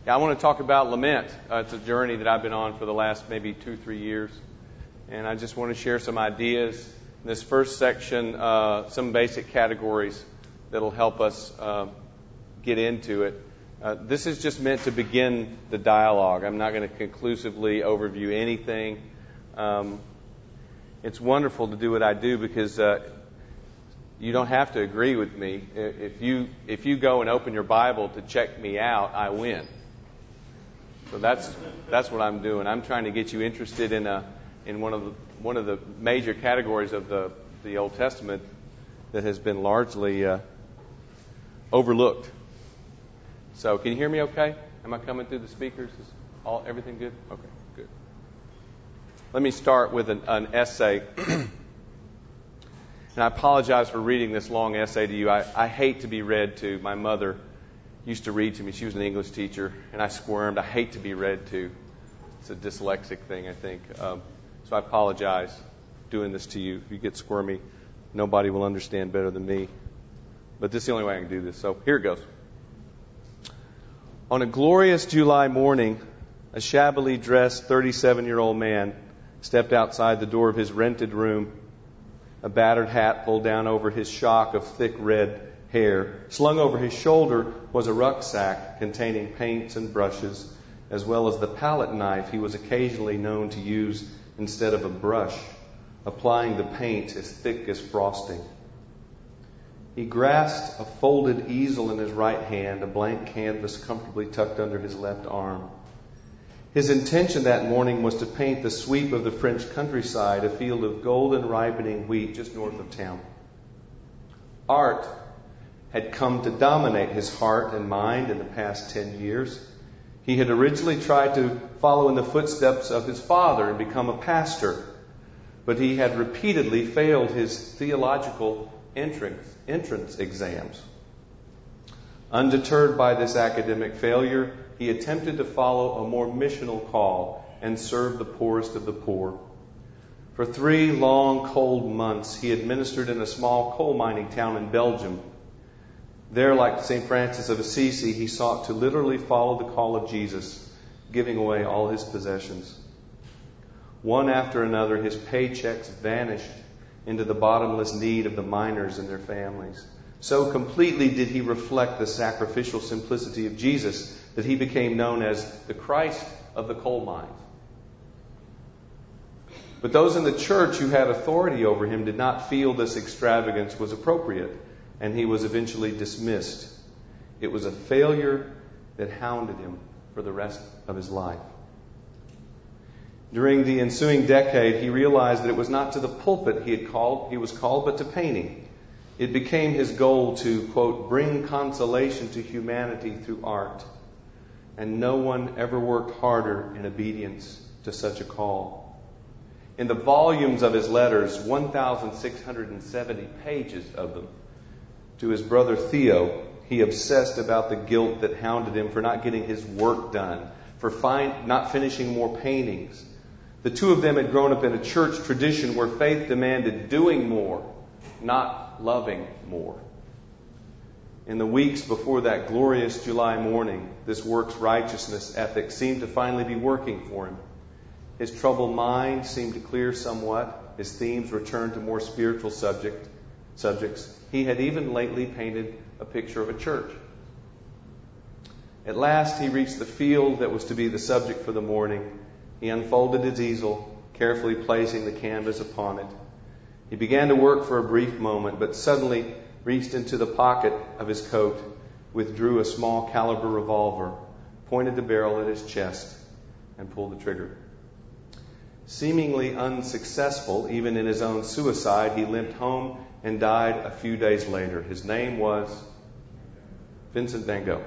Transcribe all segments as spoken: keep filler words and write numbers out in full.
Yeah, I want to talk about lament. Uh, it's a journey that I've been on for the last maybe two, three years. And I just want to share some ideas. In this first section, uh, some basic categories that'll help us uh, get into it. Uh, this is just meant to begin the dialogue. I'm not going to conclusively overview anything. Um, it's wonderful to do what I do because uh, you don't have to agree with me. If you if you go and open your Bible to check me out, I win. So that's that's what I'm doing. I'm trying to get you interested in a in one of the one of the major categories of the the Old Testament that has been largely uh, overlooked. So can you hear me okay? Am I coming through the speakers? Is all everything good? Okay, good. Let me start with an, an essay. And I apologize for reading this long essay to you. I, I hate to be read to. My mother used to read to me. She was an English teacher, and I squirmed. I hate to be read to. It's a dyslexic thing, I think. Um, so I apologize doing this to you. If you get squirmy, nobody will understand better than me. But this is the only way I can do this. So here it goes. On a glorious July morning, a shabbily dressed thirty-seven-year-old man stepped outside the door of his rented room, a battered hat pulled down over his shock of thick red hair. Slung over his shoulder was a rucksack containing paints and brushes, as well as the palette knife he was occasionally known to use instead of a brush, applying the paint as thick as frosting. He grasped a folded easel in his right hand, a blank canvas comfortably tucked under his left arm. His intention that morning was to paint the sweep of the French countryside, a field of golden ripening wheat just north of town. Art had come to dominate his heart and mind in the past ten years. He had originally tried to follow in the footsteps of his father and become a pastor, but he had repeatedly failed his theological entrance, entrance exams. Undeterred by this academic failure, he attempted to follow a more missional call and serve the poorest of the poor. For three long, cold months, he had ministered in a small coal mining town in Belgium. There, like Saint Francis of Assisi, he sought to literally follow the call of Jesus, giving away all his possessions. One after another, his paychecks vanished into the bottomless need of the miners and their families. So completely did he reflect the sacrificial simplicity of Jesus that he became known as the Christ of the coal mines. But those in the church who had authority over him did not feel this extravagance was appropriate, and he was eventually dismissed. It was a failure that hounded him for the rest of his life. During the ensuing decade, he realized that it was not to the pulpit he had called, he was called, but to painting. It became his goal to, quote, bring consolation to humanity through art. And no one ever worked harder in obedience to such a call. In the volumes of his letters, one thousand six hundred seventy pages of them, to his brother Theo, he obsessed about the guilt that hounded him for not getting his work done, for find, not finishing more paintings. The two of them had grown up in a church tradition where faith demanded doing more, not loving more. In the weeks before that glorious July morning, this works righteousness ethic seemed to finally be working for him. His troubled mind seemed to clear somewhat. His themes returned to more spiritual subject, subjects. He had even lately painted a picture of a church. At last, he reached the field that was to be the subject for the morning. He unfolded his easel, carefully placing the canvas upon it. He began to work for a brief moment, but suddenly reached into the pocket of his coat, withdrew a small caliber revolver, pointed the barrel at his chest, and pulled the trigger. Seemingly unsuccessful, even in his own suicide, he limped home and died a few days later. His name was Vincent van Gogh.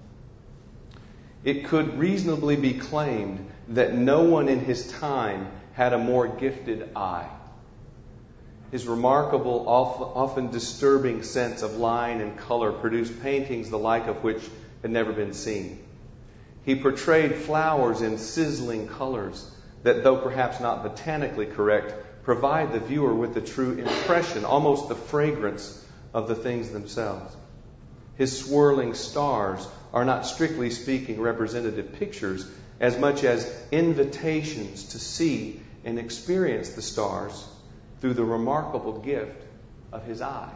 It could reasonably be claimed that no one in his time had a more gifted eye. His remarkable, often disturbing sense of line and color produced paintings the like of which had never been seen. He portrayed flowers in sizzling colors that, though perhaps not botanically correct, provide the viewer with the true impression, almost the fragrance of the things themselves. His swirling stars are not strictly speaking representative pictures as much as invitations to see and experience the stars through the remarkable gift of his eye.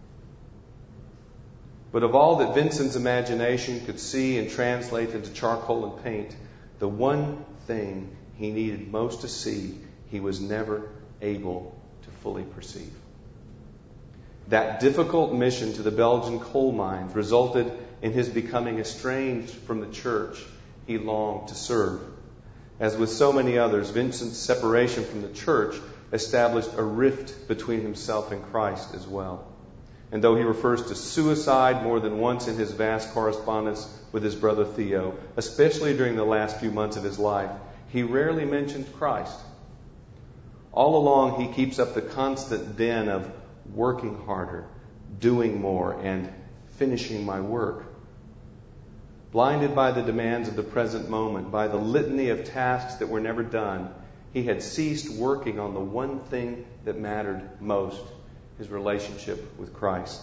But of all that Vincent's imagination could see and translate into charcoal and paint, the one thing he needed most to see, he was never able to fully perceive. That difficult mission to the Belgian coal mines resulted in his becoming estranged from the church he longed to serve. As with so many others, Vincent's separation from the church established a rift between himself and Christ as well. And though he refers to suicide more than once in his vast correspondence with his brother Theo, especially during the last few months of his life, he rarely mentions Christ. All along, he keeps up the constant din of working harder, doing more, and finishing my work. Blinded by the demands of the present moment, by the litany of tasks that were never done, he had ceased working on the one thing that mattered most, his relationship with Christ.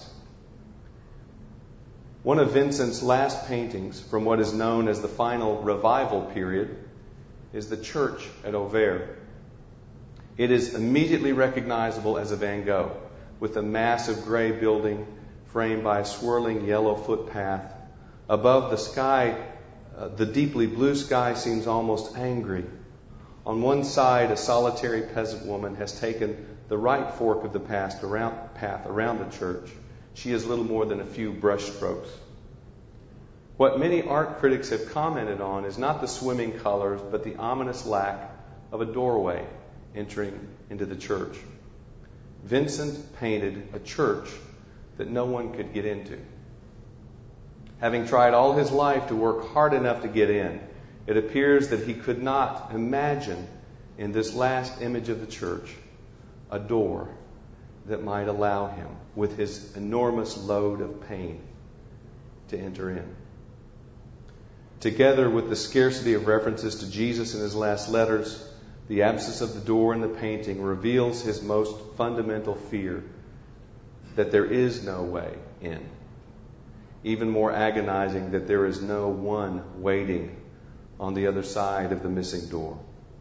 One of Vincent's last paintings from what is known as the final revival period is the church at Auvers. It is immediately recognizable as a Van Gogh, with a massive gray building framed by a swirling yellow footpath. Above the sky, uh, the deeply blue sky seems almost angry. On one side, a solitary peasant woman has taken the right fork of the path around, path around the church. She is little more than a few brush strokes. What many art critics have commented on is not the swimming colors, but the ominous lack of a doorway entering into the church. Vincent painted a church that no one could get into. Having tried all his life to work hard enough to get in, it appears that he could not imagine in this last image of the church a door that might allow him, with his enormous load of pain, to enter in. Together with the scarcity of references to Jesus in his last letters, the absence of the door in the painting reveals his most fundamental fear, that there is no way in. Even more agonizing, that there is no one waiting on the other side of the missing door.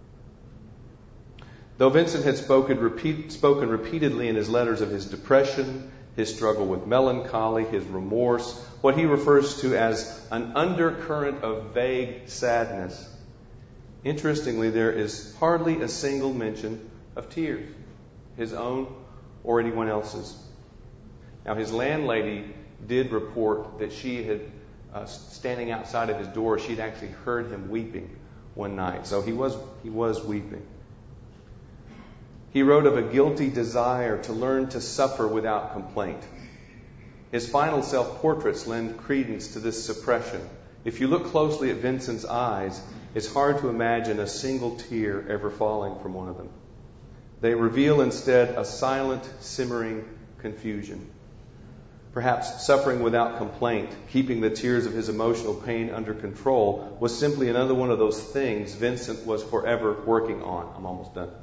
Though Vincent had spoken, repeat, spoken repeatedly in his letters of his depression, his struggle with melancholy, his remorse, what he refers to as an undercurrent of vague sadness, interestingly, there is hardly a single mention of tears, his own or anyone else's. Now, his landlady did report that she had, uh, standing outside of his door, she'd actually heard him weeping one night. So he was he was weeping. He wrote of a guilty desire to learn to suffer without complaint. His final self-portraits lend credence to this suppression. If you look closely at Vincent's eyes, it's hard to imagine a single tear ever falling from one of them. They reveal instead a silent, simmering confusion. Perhaps suffering without complaint, keeping the tears of his emotional pain under control, was simply another one of those things Vincent was forever working on. I'm almost done.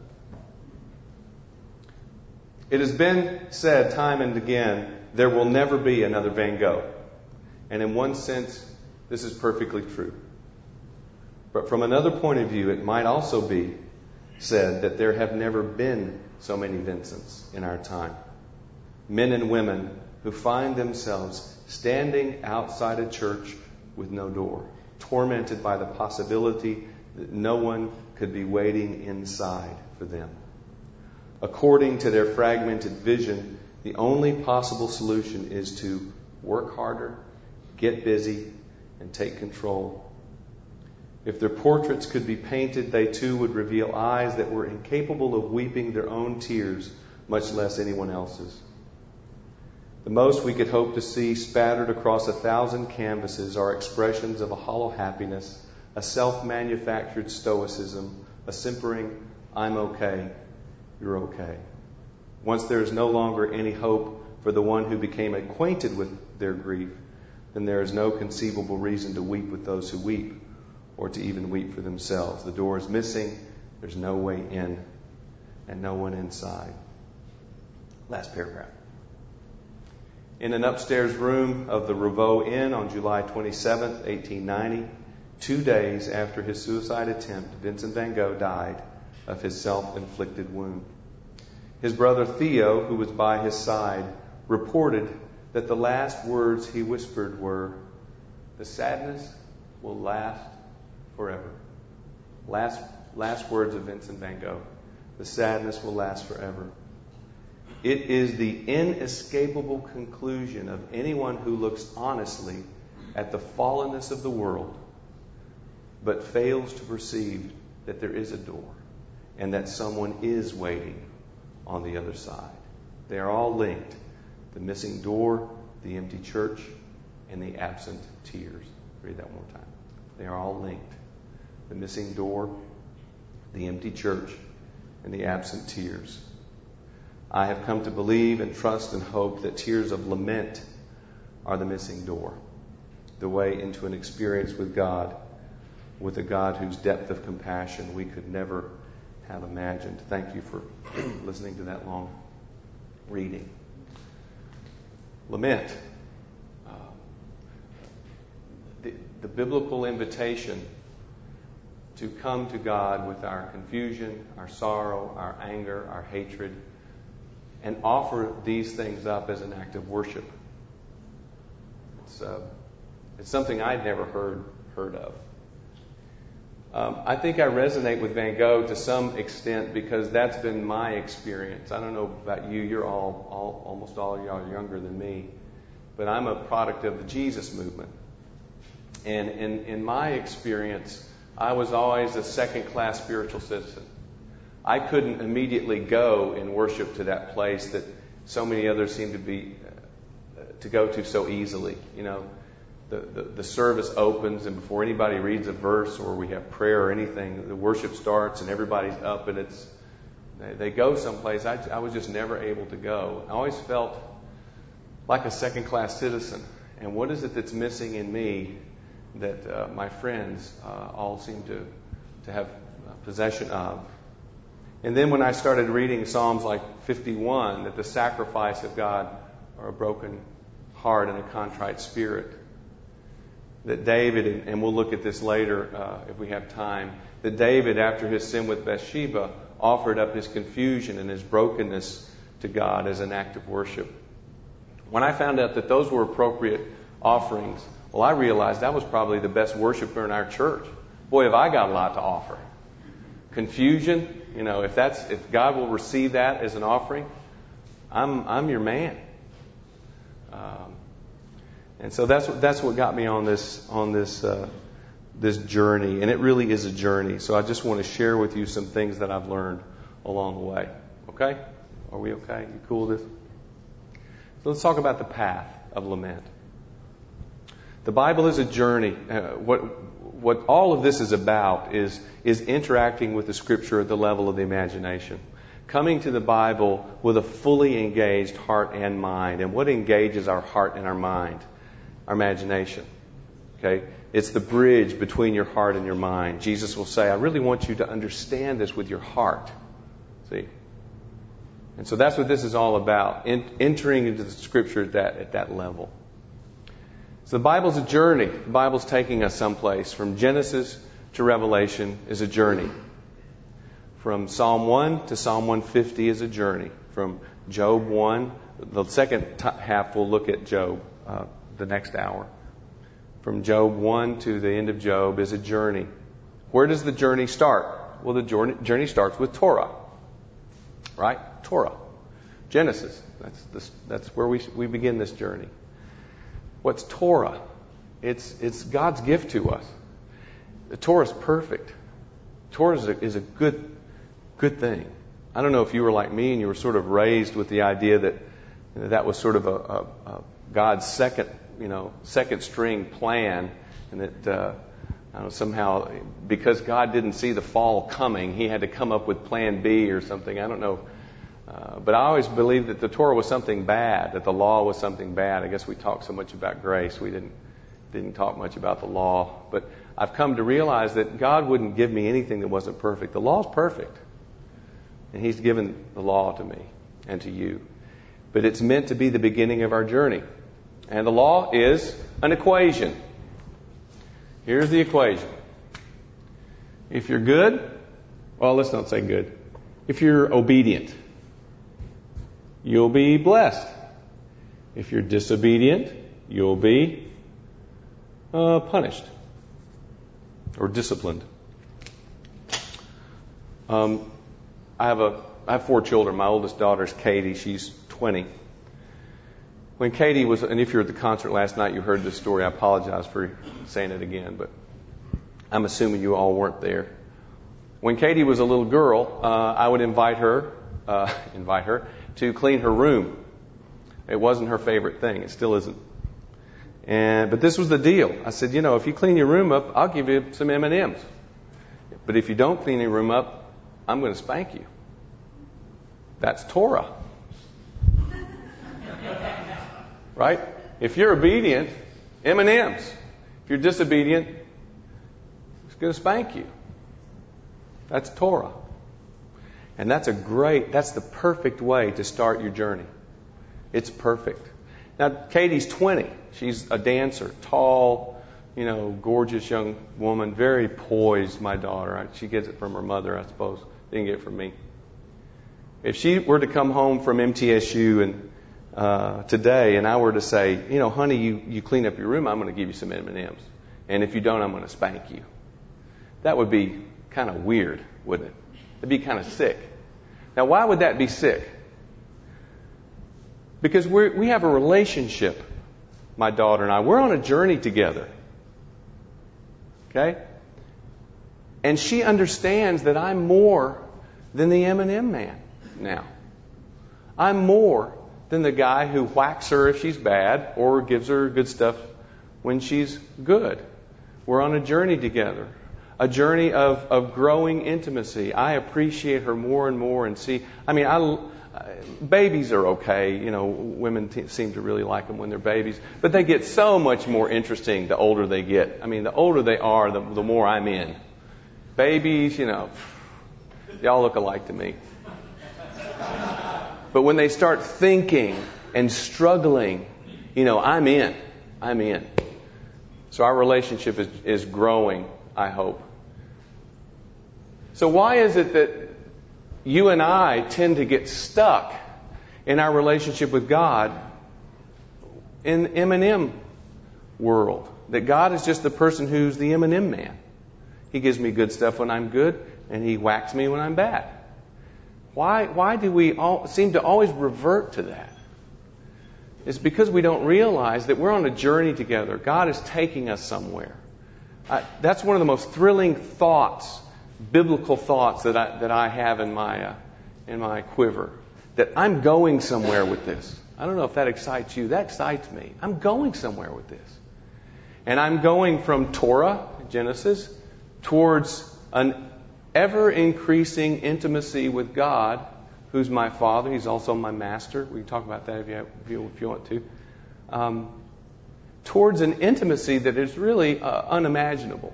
It has been said time and again, there will never be another Van Gogh. And in one sense, this is perfectly true. But from another point of view, it might also be said that there have never been so many Vincents in our time. Men and women who find themselves standing outside a church with no door, tormented by the possibility that no one could be waiting inside for them. According to their fragmented vision, the only possible solution is to work harder, get busy, and take control. If their portraits could be painted, they too would reveal eyes that were incapable of weeping their own tears, much less anyone else's. The most we could hope to see spattered across a thousand canvases are expressions of a hollow happiness, a self-manufactured stoicism, a simpering, I'm okay, you're okay. Once there is no longer any hope for the one who became acquainted with their grief, then there is no conceivable reason to weep with those who weep, or to even weep for themselves. The door is missing, there's no way in, and no one inside. Last paragraph. In an upstairs room of the Ravoux Inn on July twenty-seventh, eighteen ninety, two days after his suicide attempt, Vincent van Gogh died of his self-inflicted wound. His brother Theo, who was by his side, reported that the last words he whispered were, "The sadness will last forever." Last, last words of Vincent van Gogh. The sadness will last forever. It is the inescapable conclusion of anyone who looks honestly at the fallenness of the world, but fails to perceive that there is a door and that someone is waiting on the other side. They are all linked. The missing door, the empty church, and the absent tears. Read that one more time. They are all linked. The missing door, the empty church, and the absent tears. I have come to believe and trust and hope that tears of lament are the missing door, the way into an experience with God, with a God whose depth of compassion we could never have imagined. Thank you for listening to that long reading. Lament. Uh, the, the biblical invitation to come to God with our confusion, our sorrow, our anger, our hatred, and offer these things up as an act of worship. It's, uh, it's something I'd never heard heard of. Um, I think I resonate with Van Gogh to some extent because that's been my experience. I don't know about you. You're all, all almost all of y'all are younger than me. But I'm a product of the Jesus movement. And in, in my experience, I was always a second-class spiritual citizen. I couldn't immediately go and worship to that place that so many others seem to be uh, to go to so easily. You know, the, the, the service opens, and before anybody reads a verse or we have prayer or anything, the worship starts and everybody's up, and it's they, they go someplace. I, I was just never able to go. I always felt like a second-class citizen. And what is it that's missing in me that uh, my friends uh, all seem to to have possession of? And then when I started reading Psalms like fifty-one, that the sacrifice of God are a broken heart and a contrite spirit. That David, and we'll look at this later uh, if we have time, that David, after his sin with Bathsheba, offered up his confusion and his brokenness to God as an act of worship. When I found out that those were appropriate offerings, well, I realized I was probably the best worshiper in our church. Boy, have I got a lot to offer. Confusion, you know, if that's if God will receive that as an offering, I'm I'm your man. Um, and so that's what that's what got me on this on this uh, this journey, and it really is a journey. So I just want to share with you some things that I've learned along the way. Okay, are we okay? You cool with this? So let's talk about the path of lament. The Bible is a journey. Uh, what what all of this is about is is interacting with the Scripture at the level of the imagination. Coming to the Bible with a fully engaged heart and mind. And what engages our heart and our mind? Our imagination. Okay? It's the bridge between your heart and your mind. Jesus will say, I really want you to understand this with your heart. See? And so that's what this is all about. In, entering into the Scripture at that, at that level. So the Bible's a journey. The Bible's taking us someplace. From Genesis to Revelation is a journey. From Psalm one to Psalm one fifty is a journey. From Job one, the second t- half we'll look at Job uh, the next hour. From Job one to the end of Job is a journey. Where does the journey start? Well, the journey, journey starts with Torah. Right? Torah. Genesis. That's the, that's where we we begin this journey. What's Torah? It's it's God's gift to us. The Torah is perfect. Torah is a, is a good good thing. I don't know if you were like me and you were sort of raised with the idea that you know, that was sort of a, a, a God's second you know second string plan, and that uh, I don't know, somehow because God didn't see the fall coming, He had to come up with Plan B or something. I don't know. Uh, but I always believed that the Torah was something bad, that the law was something bad. I guess we talked so much about grace, we didn't didn't talk much about the law. But I've come to realize that God wouldn't give me anything that wasn't perfect. The law's perfect. And He's given the law to me and to you. but it's meant to be the beginning of our journey. And the law is an equation. Here's the equation. If you're good, well, let's not say good. If you're obedient, you'll be blessed. If you're disobedient, you'll be uh, punished or disciplined. Um, I have a I have four children. My oldest daughter is Katie. She's twenty. When Katie was, and if you were at the concert last night, you heard this story. I apologize for saying it again, but I'm assuming you all weren't there. When Katie was a little girl, uh, I would invite her, uh, invite her to clean her room. It wasn't her favorite thing. It still isn't. And but this was the deal. I said, you know, if you clean your room up, I'll give you some M and M's. But if you don't clean your room up, I'm going to spank you. That's Torah. Right? If you're obedient, M and M's. If you're disobedient, it's going to spank you. That's Torah. And that's a great, that's the perfect way to start your journey. It's perfect. Now, Katie's twenty. She's a dancer, tall, you know, gorgeous young woman, very poised, my daughter. She gets it from her mother, I suppose. Didn't get it from me. If she were to come home from M T S U and uh, today, and I were to say, you know, honey, you, you clean up your room, I'm going to give you some M and M's. And if you don't, I'm going to spank you. That would be kind of weird, wouldn't it? It'd be kind of sick. Now, why would that be sick? Because we we have a relationship, my daughter and I. We're on a journey together. Okay? And she understands that I'm more than the M and M man now. I'm more than the guy who whacks her if she's bad or gives her good stuff when she's good. We're on a journey together. A journey of, of growing intimacy. I appreciate her more and more and see, I mean, I, uh, babies are okay. You know, women t- seem to really like them when they're babies. But they get so much more interesting the older they get. I mean, the older they are, the, the more I'm in. Babies, you know, they all look alike to me. But when they start thinking and struggling, you know, I'm in. I'm in. So our relationship is, is growing, I hope. So why is it that you and I tend to get stuck in our relationship with God in the M and M world? That God is just the person who's the M and M man. He gives me good stuff when I'm good, and He whacks me when I'm bad. Why, why do we all seem to always revert to that? It's because we don't realize that we're on a journey together. God is taking us somewhere. I, that's one of the most thrilling thoughts, biblical thoughts that I that I have in my uh, in my quiver. That I'm going somewhere with this. I don't know if that excites you. That excites me. I'm going somewhere with this, and I'm going from Torah, Genesis, towards an ever increasing intimacy with God, who's my Father. He's also my Master. We can talk about that if you have, if, you, if you want to. Um, towards an intimacy that is really uh, unimaginable.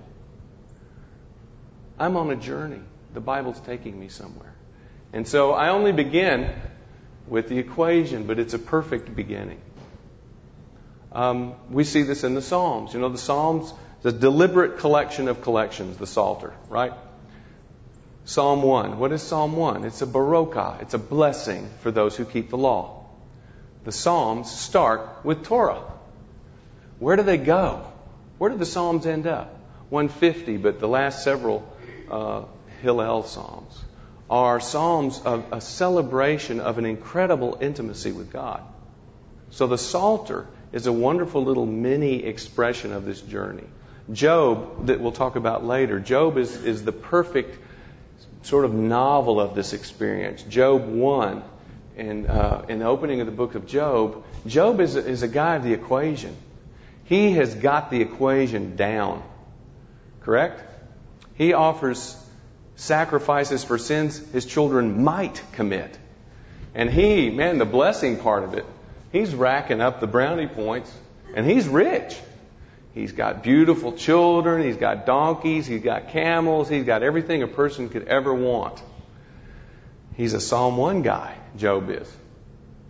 I'm on a journey. The Bible's taking me somewhere. And so I only begin with the equation, but it's a perfect beginning. Um, we see this in the Psalms. You know, the Psalms, the deliberate collection of collections, the Psalter, right? Psalm one. What is Psalm one? It's a barakah. It's a blessing for those who keep the law. The Psalms start with Torah. Where do they go? Where do the Psalms end up? one fifty, but the last several uh, Hillel Psalms are Psalms of a celebration of an incredible intimacy with God. So the Psalter is a wonderful little mini expression of this journey. Job, that we'll talk about later, Job is, is the perfect sort of novel of this experience. Job one, in, uh, in the opening of the book of Job, Job is a, is a guy of the equation. He has got the equation down. Correct? He offers sacrifices for sins his children might commit. And he, man, the blessing part of it, he's racking up the brownie points, and he's rich. He's got beautiful children, he's got donkeys, he's got camels, he's got everything a person could ever want. He's a Psalm one guy, Job is.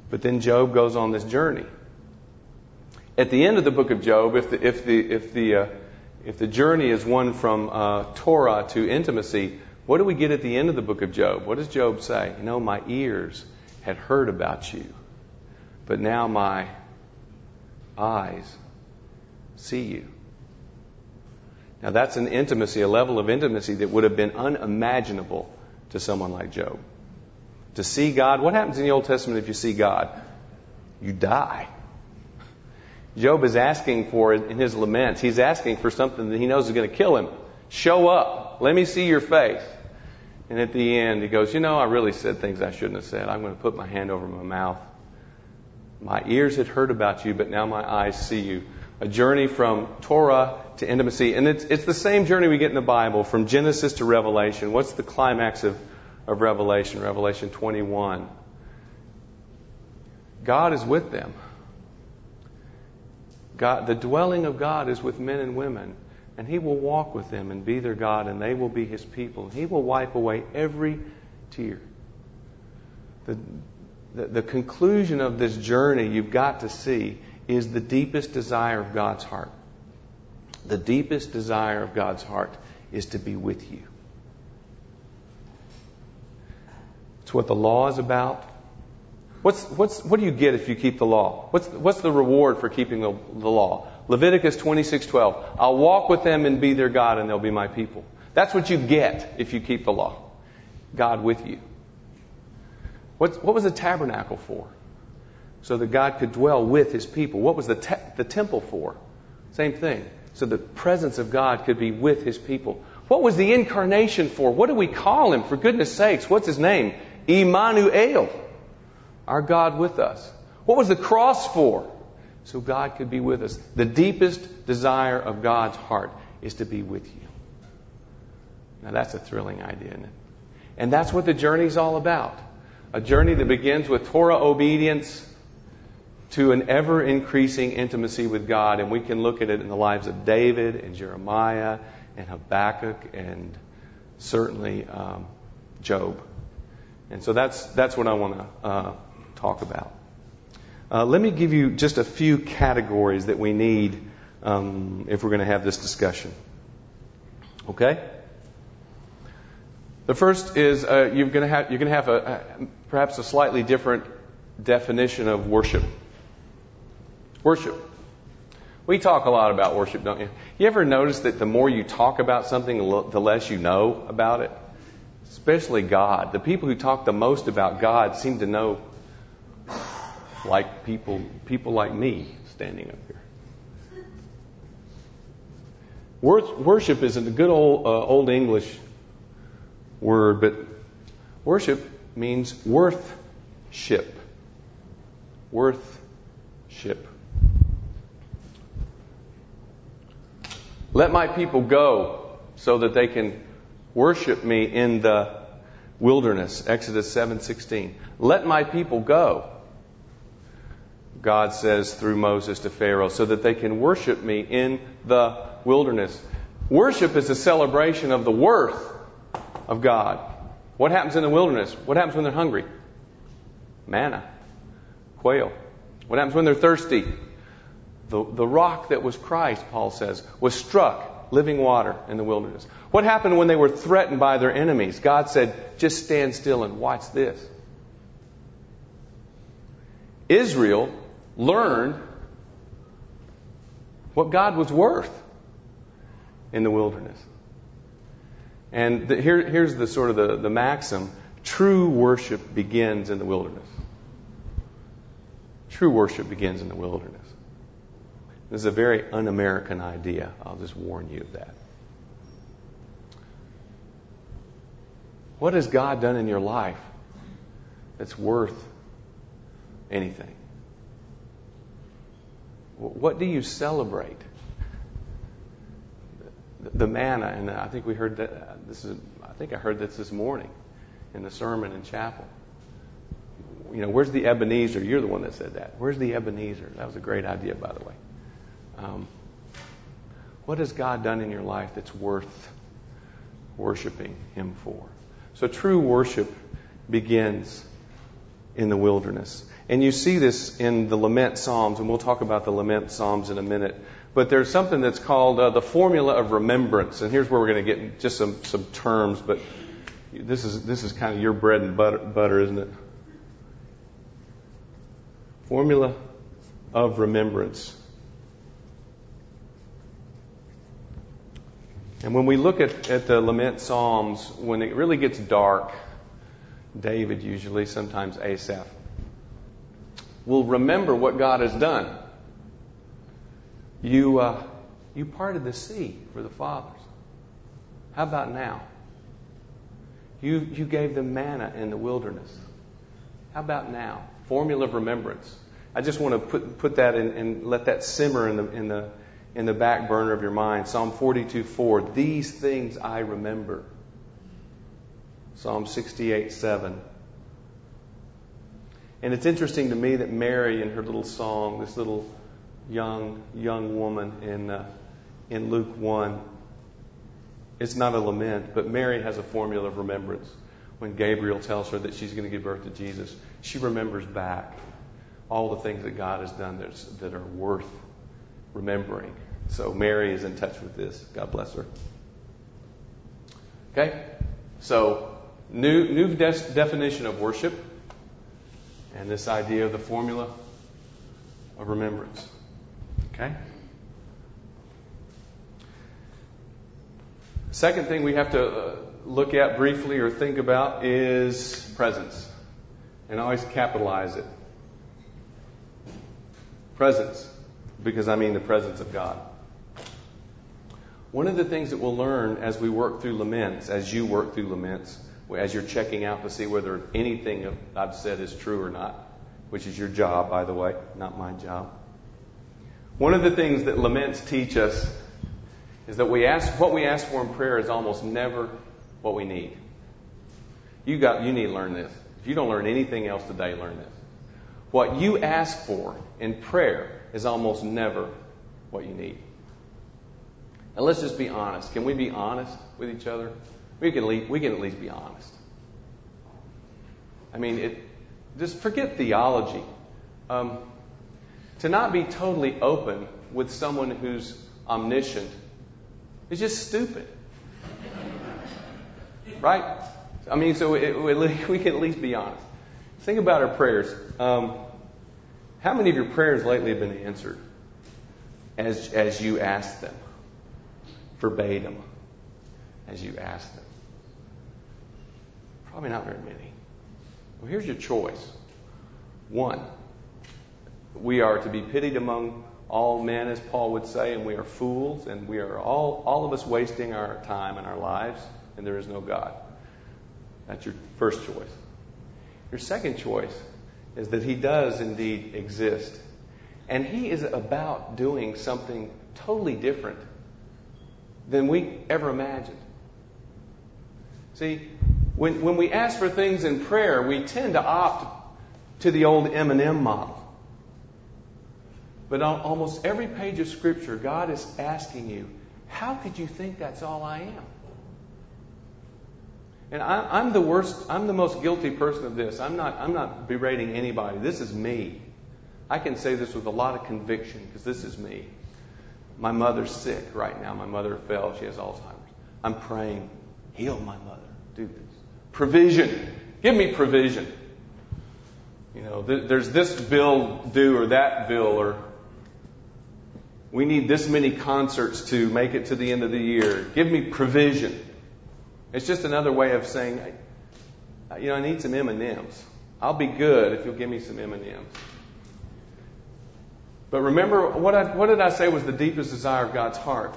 But then Job goes on this journey. At the end of the book of Job, if the if the if the uh, if the journey is one from uh, Torah to intimacy, what do we get at the end of the book of Job? What does Job say? You know, my ears had heard about you, but now my eyes see you. Now that's an intimacy, a level of intimacy that would have been unimaginable to someone like Job. To see God, what happens in the Old Testament if you see God? You die. Job is asking for it in his laments. He's asking for something that he knows is going to kill him. Show up. Let me see your face. And at the end, he goes, you know, I really said things I shouldn't have said. I'm going to put my hand over my mouth. My ears had heard about you, but now my eyes see you. A journey from Torah to intimacy. And it's, it's the same journey we get in the Bible, from Genesis to Revelation. What's the climax of, of Revelation? Revelation twenty-one. God is with them. God, the dwelling of God is with men and women. And He will walk with them and be their God, and they will be His people. He will wipe away every tear. The, the, the conclusion of this journey you've got to see is the deepest desire of God's heart. The deepest desire of God's heart is to be with you. It's what the law is about. What's, what's, what do you get if you keep the law? What's, what's the reward for keeping the, the law? Leviticus twenty-six twelve. I'll walk with them and be their God, and they'll be my people. That's what you get if you keep the law. God with you. What, what was the tabernacle for? So that God could dwell with His people. What was the, te- the temple for? Same thing. So the presence of God could be with His people. What was the incarnation for? What do we call Him? For goodness sakes, what's His name? Emmanuel. Our God with us. What was the cross for? So God could be with us. The deepest desire of God's heart is to be with you. Now that's a thrilling idea, isn't it? And that's what the journey's all about. A journey that begins with Torah obedience to an ever-increasing intimacy with God. And we can look at it in the lives of David and Jeremiah and Habakkuk and certainly um, Job. And so that's that's what I want to uh, talk about. Uh, let me give you just a few categories that we need um, if we're going to have this discussion. Okay? The first is uh, you're going to have you're going to have a, a perhaps a slightly different definition of worship. Worship. We talk a lot about worship, don't you? You ever notice that the more you talk about something, the less you know about it? Especially God. The people who talk the most about God seem to know, like people people like me standing up here. Worship is a good old uh, old English word, but worship means worth-ship. Worth-ship. Let my people go so that they can worship me in the wilderness. Exodus seven sixteen. Let my people go, God says through Moses to Pharaoh, so that they can worship me in the wilderness. Worship is a celebration of the worth of God. What happens in the wilderness? What happens when they're hungry? Manna. Quail. What happens when they're thirsty? The, the rock that was Christ, Paul says, was struck, living water in the wilderness. What happened when they were threatened by their enemies? God said, just stand still and watch this. Israel learned what God was worth in the wilderness. And the, here, here's the sort of the, the maxim. True worship begins in the wilderness. True worship begins in the wilderness. This is a very un-American idea. I'll just warn you of that. What has God done in your life that's worth anything? What do you celebrate? The manna, and I think we heard that. This is, I think I heard this this morning in the sermon in chapel. You know, where's the Ebenezer? You're the one that said that. Where's the Ebenezer? That was a great idea, by the way. Um, what has God done in your life that's worth worshiping Him for? So true worship begins in the wilderness. And you see this in the lament psalms, and we'll talk about the lament psalms in a minute. But there's something that's called uh, the formula of remembrance. And here's where we're going to get just some, some terms, but this is this is kind of your bread and butter, butter, isn't it? Formula of remembrance. And when we look at, at the lament psalms, when it really gets dark, David usually, sometimes Asaph, will remember what God has done. You, uh, you parted the sea for the fathers. How about now? You, you gave them manna in the wilderness. How about now? Formula of remembrance. I just want to put put that in and let that simmer in the in the in the back burner of your mind. Psalm forty-two four. These things I remember. Psalm sixty-eight seven. And it's interesting to me that Mary, in her little song, this little young young woman in uh, in Luke one, it's not a lament, but Mary has a formula of remembrance. When Gabriel tells her that she's going to give birth to Jesus, she remembers back all the things that God has done that's, that are worth remembering. So Mary is in touch with this. God bless her. Okay, so new new de- definition of worship. And this idea of the formula of remembrance. Okay? Second thing we have to uh, look at briefly or think about is presence. And always capitalize it. Presence. Because I mean the presence of God. One of the things that we'll learn as we work through laments, as you work through laments, as you're checking out to see whether anything I've said is true or not, which is your job, by the way, not my job. One of the things that laments teach us is that we ask what we ask for in prayer is almost never what we need. You got you need to learn this. If you don't learn anything else today, learn this. What you ask for in prayer is almost never what you need. And let's just be honest. Can we be honest with each other? We can, least, we can at least be honest. I mean, it, just forget theology. Um, to not be totally open with someone who's omniscient is just stupid. Right? I mean, so it, we can at least be honest. Think about our prayers. Um, how many of your prayers lately have been answered as, as you asked them? Verbatim, as you asked them? Probably not very many. Well, here's your choice. One, we are to be pitied among all men, as Paul would say, and we are fools, and we are all, all of us wasting our time and our lives, and there is no God. That's your first choice. Your second choice is that He does indeed exist, and He is about doing something totally different than we ever imagined. See, when when we ask for things in prayer, we tend to opt to the old M and M model. But on almost every page of Scripture, God is asking you, how could you think that's all I am? And I, I'm the worst, I'm the most guilty person of this. I'm not, I'm not berating anybody. This is me. I can say this with a lot of conviction because this is me. My mother's sick right now. My mother fell. She has Alzheimer's. I'm praying, heal my mother. Do this. Provision. Give me provision. You know, th- there's this bill due or that bill, or we need this many concerts to make it to the end of the year. Give me provision. It's just another way of saying, you know, I need some M and M's. I'll be good if you'll give me some M and M's. But remember, what, I, what did I say was the deepest desire of God's heart?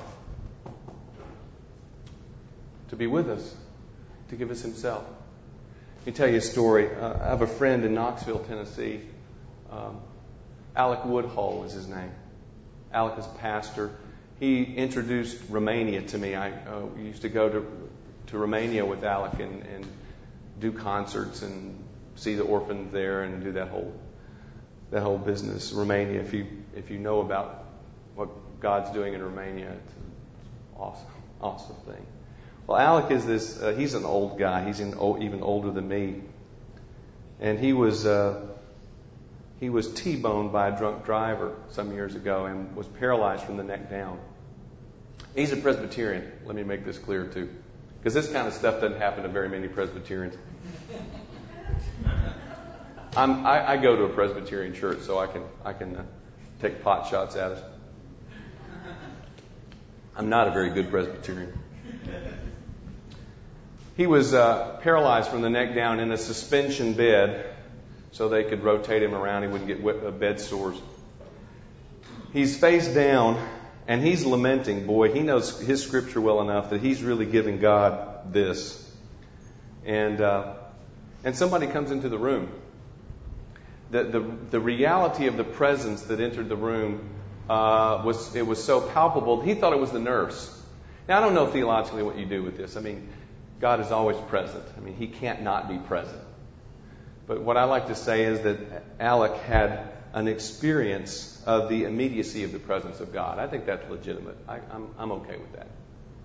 To be with us. To give us Himself. Let me tell you a story. Uh, I have a friend in Knoxville, Tennessee. Um, Alec Woodhull is his name. Alec is a pastor. He introduced Romania to me. I uh, used to go to, to Romania with Alec and, and do concerts and see the orphans there and do that whole that whole business. Romania, if you if you know about what God's doing in Romania, it's an awesome, awesome thing. Well, Alec is this, uh, he's an old guy. He's in, oh, even older than me. And he was uh, He was T-boned by a drunk driver some years ago and was paralyzed from the neck down. He's a Presbyterian. Let me make this clear too, because this kind of stuff doesn't happen to very many Presbyterians. I'm, I, I go to a Presbyterian church, so I can I can uh, take pot shots at it. I'm not a very good Presbyterian. He was uh, paralyzed from the neck down in a suspension bed, so they could rotate him around. He wouldn't get wet, uh, bed sores. He's face down, and he's lamenting. Boy, he knows his scripture well enough that he's really giving God this. And uh, and somebody comes into the room. The, the the reality of the presence that entered the room uh, was it was so palpable. He thought it was the nurse. Now, I don't know theologically what you do with this. I mean, God is always present. I mean, He can't not be present. But what I like to say is that Alec had an experience of the immediacy of the presence of God. I think that's legitimate. I, I'm I'm okay with that.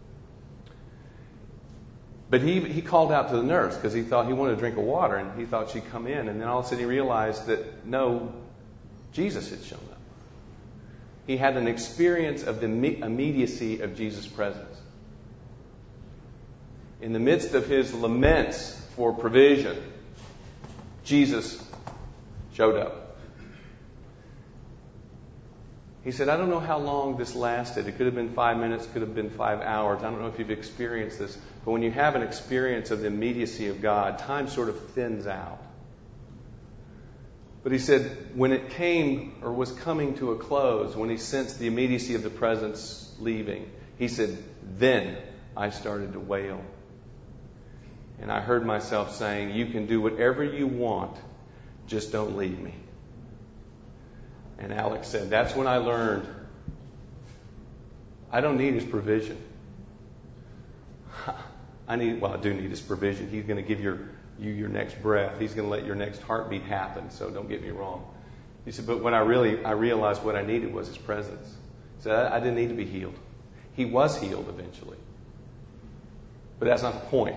But he he called out to the nurse because he thought he wanted a drink of water, and he thought she'd come in. And then all of a sudden he realized that no, Jesus had shown up. He had an experience of the immediacy of Jesus' presence. In the midst of his laments for provision, Jesus showed up. He said, I don't know how long this lasted. It could have been five minutes, could have been five hours. I don't know if you've experienced this. But when you have an experience of the immediacy of God, time sort of thins out. But he said, when it came or was coming to a close, when he sensed the immediacy of the presence leaving, he said, then I started to wail. And I heard myself saying, you can do whatever you want, just don't leave me. And Alex said, that's when I learned I don't need his provision. I need, well, I do need his provision. He's going to give your, you your next breath. He's going to let your next heartbeat happen. So don't get me wrong. He said, but when I really, I realized what I needed was his presence. He said, I, I didn't need to be healed. He was healed eventually. But that's not the point.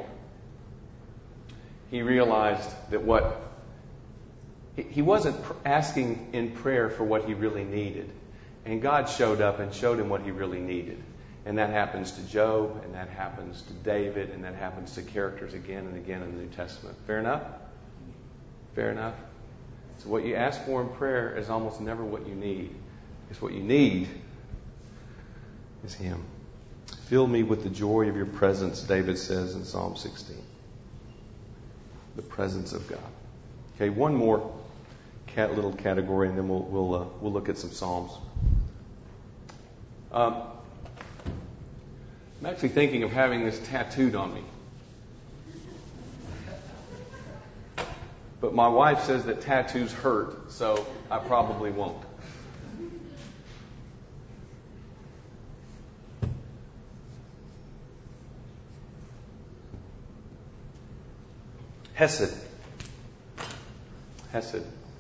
He realized that what, he, he wasn't pr- asking in prayer for what he really needed. And God showed up and showed him what he really needed. And that happens to Job, and that happens to David, and that happens to characters again and again in the New Testament. Fair enough? Fair enough? So what you ask for in prayer is almost never what you need. Because what you need is Him. Fill me with the joy of your presence, David says in Psalm sixteen. The presence of God. Okay, one more cat little category, and then we'll we'll uh, we'll look at some Psalms. Um, I'm actually thinking of having this tattooed on me. But my wife says that tattoos hurt, so I probably won't. Hesed. Hesed.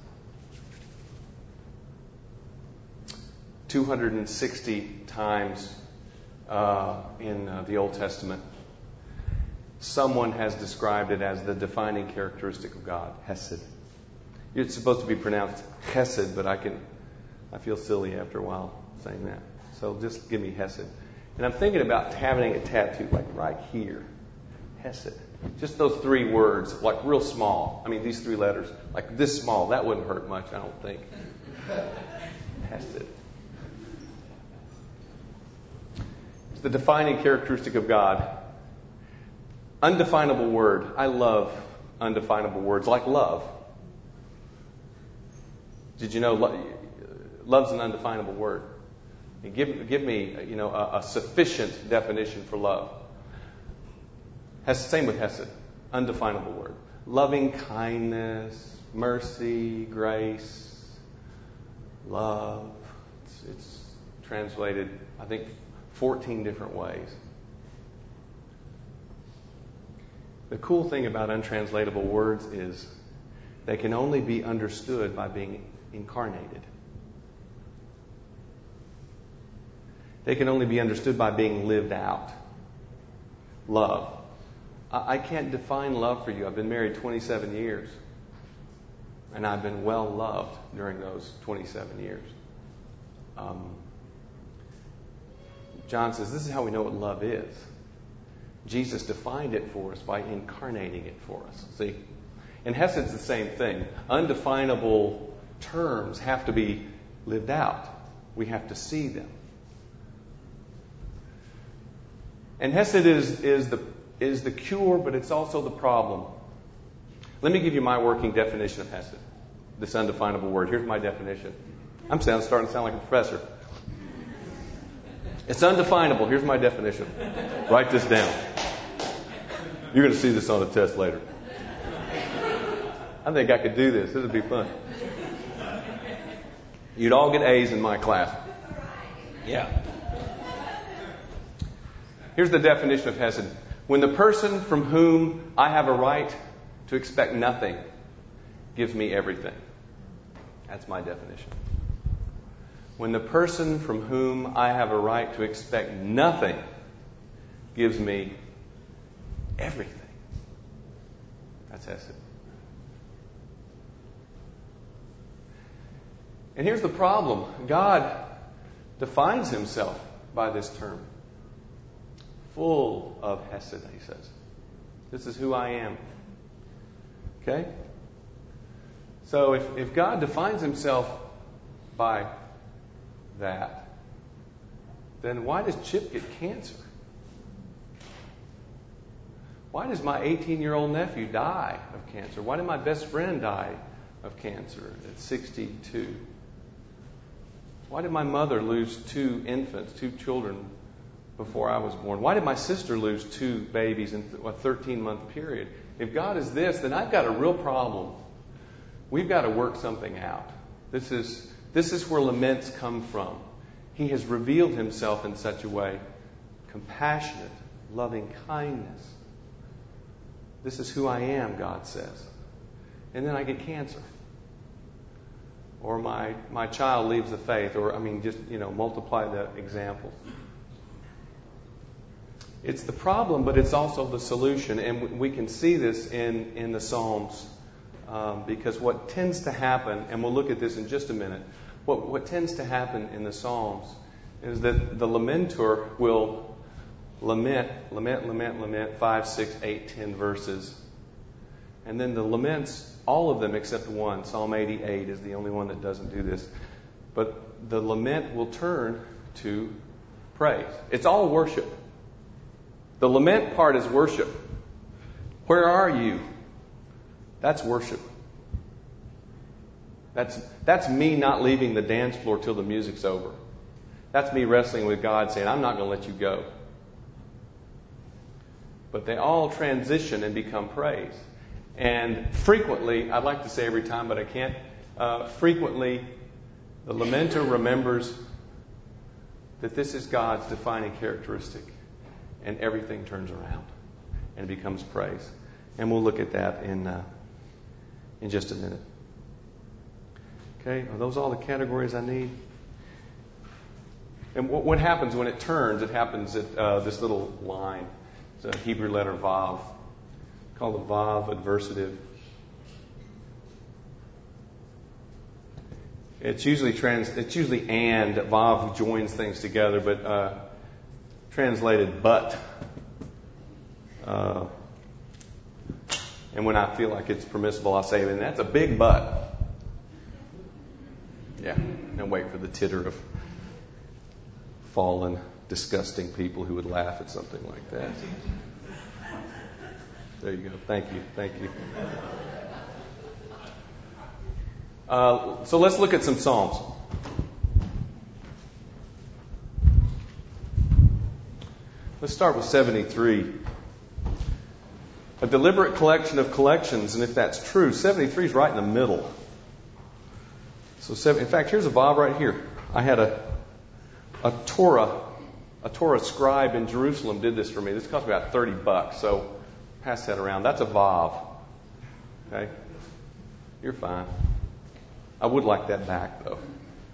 two hundred sixty times uh, in uh, the Old Testament, someone has described it as the defining characteristic of God, Hesed. It's supposed to be pronounced Chesed, but I can, I feel silly after a while saying that. So just give me Hesed. And I'm thinking about having a tattoo like right here, Hesed. Just those three words, like real small. I mean, these three letters, like this small. That wouldn't hurt much, I don't think. Hesed. It's the defining characteristic of God. Undefinable word. I love undefinable words, like love. Did you know lo- love's an undefinable word? Give, give me, you know, a, a sufficient definition for love. Same with Hesed, undefinable word. Loving kindness, mercy, grace, love. It's, it's translated, I think, fourteen different ways. The cool thing about untranslatable words is they can only be understood by being incarnated. They can only be understood by being lived out. Love. I can't define love for you. I've been married twenty-seven years. And I've been well loved during those twenty-seven years. Um, John says this is how we know what love is. Jesus defined it for us by incarnating it for us. See? And Hesed's the same thing. Undefinable terms have to be lived out. We have to see them. And Hesed is, is, the, is the cure, but it's also the problem. Let me give you my working definition of Hesed, this undefinable word. Here's my definition. I'm sound, starting to sound like a professor. It's undefinable. Here's my definition. Write this down. You're going to see this on a test later. I think I could do this. This would be fun. You'd all get A's in my class. Yeah. Here's the definition of Hesed. When the person from whom I have a right to expect nothing gives me everything. That's my definition. When the person from whom I have a right to expect nothing gives me everything. That's Hesed. And here's the problem. God defines himself by this term. Full of Hesed, he says. This is who I am. Okay? So if, if God defines himself by that, then why does Chip get cancer? Why does my eighteen-year-old nephew die of cancer? Why did my best friend die of cancer at sixty-two? Why did my mother lose two infants, two children, before I was born? Why did my sister lose two babies in a thirteen-month period? If God is this, then I've got a real problem. We've got to work something out. This is, this is where laments come from. He has revealed himself in such a way. Compassionate, loving kindness. This is who I am, God says. And then I get cancer. Or my, my child leaves the faith. Or, I mean, just, you know, multiply the examples. It's the problem, but it's also the solution. And we can see this in, in the Psalms. Um, because what tends to happen, and we'll look at this in just a minute, what, what tends to happen in the Psalms is that the lamenter will lament, lament, lament, lament, five, six, eight, ten verses. And then the laments, all of them except one, Psalm eighty-eight is the only one that doesn't do this. But the lament will turn to praise. It's all worship. The lament part is worship. Where are you? That's worship. That's, that's me not leaving the dance floor till the music's over. That's me wrestling with God saying, I'm not going to let you go. But they all transition and become praise. And frequently, I'd like to say every time, but I can't, uh, frequently, the lamenter remembers that this is God's defining characteristic. And everything turns around and becomes praise. And we'll look at that in uh, in just a minute. Okay, are those all the categories I need? And what, what happens when it turns? It happens at uh, this little line. It's a Hebrew letter Vav, called the Vav adversative. It's usually trans. It's usually and. Vav joins things together, but uh, translated but. Uh, and when I feel like it's permissible, I'll say, and that's a big but. Yeah, and wait for the titter of fallen, disgusting people who would laugh at something like that. There you go. Thank you. Thank you. Uh, so let's look at some Psalms. Let's start with seventy-three. A deliberate collection of collections, and if that's true, seventy-three is right in the middle. So, in fact, here's a Vav right here. I had a a Torah, a Torah scribe in Jerusalem did this for me. This cost me about thirty bucks, so pass that around. That's a Vav. Okay? You're fine. I would like that back, though.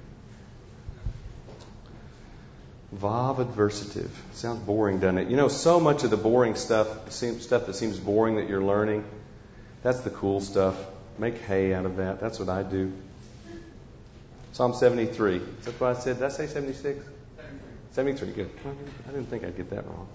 Vav adversative. Sounds boring, doesn't it? You know, so much of the boring stuff, stuff that seems boring that you're learning, that's the cool stuff. Make hay out of that. That's what I do. Psalm seventy-three. Is that what I said? Did I say seventy-six? seventy-three. Good. I didn't think I'd get that wrong.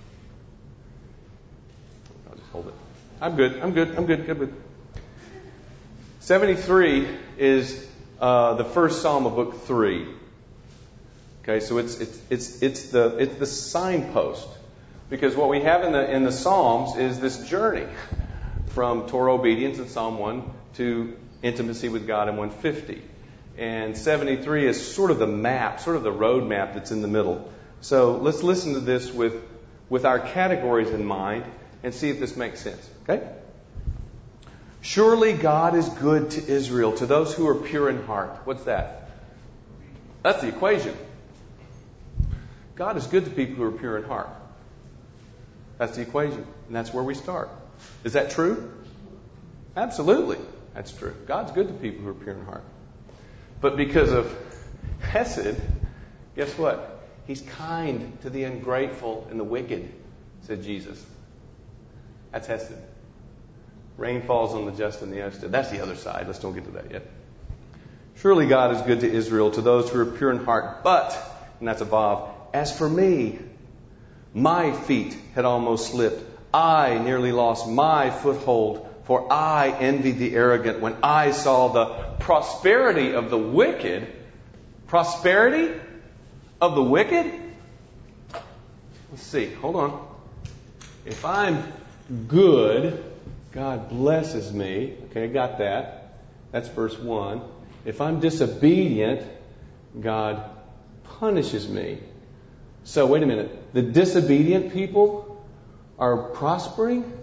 I'll just hold it. I'm good. I'm good. I'm good. Good. Good. seventy-three is uh, the first Psalm of Book Three. Okay, so it's it's it's it's the it's the signpost, because what we have in the in the Psalms is this journey from Torah obedience in Psalm one to intimacy with God in one fifty. And seventy-three is sort of the map, sort of the road map that's in the middle. So let's listen to this with, with our categories in mind and see if this makes sense. Okay? Surely God is good to Israel, to those who are pure in heart. What's that? That's the equation. God is good to people who are pure in heart. That's the equation. And that's where we start. Is that true? Absolutely. That's true. God's good to people who are pure in heart. But because of Hesed, guess what? He's kind to the ungrateful and the wicked, said Jesus. That's Hesed. Rain falls on the just and the unjust. That's the other side. Let's don't get to that yet. Surely God is good to Israel, to those who are pure in heart. But, and that's a vav, as for me, my feet had almost slipped. I nearly lost my foothold, for I envied the arrogant when I saw the prosperity of the wicked. Prosperity of the wicked? Let's see. Hold on. If I'm good, God blesses me. Okay, I got that. That's verse one. If I'm disobedient, God punishes me. So, wait a minute. The disobedient people are prospering?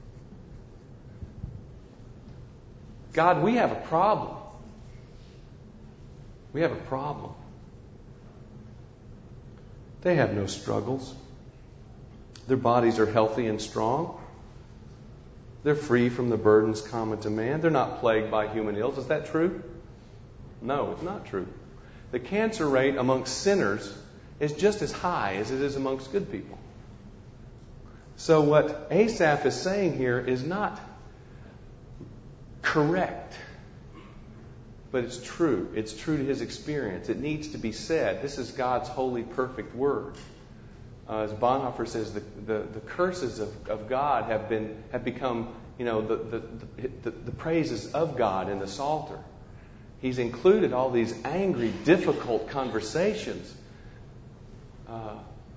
God, we have a problem. We have a problem. They have no struggles. Their bodies are healthy and strong. They're free from the burdens common to man. They're not plagued by human ills. Is that true? No, it's not true. The cancer rate amongst sinners is just as high as it is amongst good people. So what Asaph is saying here is not correct, but it's true. It's true to his experience. It needs to be said. This is God's holy, perfect word. Uh, as Bonhoeffer says, the, the, the curses of, of God have been have become, you know, the, the, the, the praises of God in the Psalter. He's included all these angry, difficult conversations uh,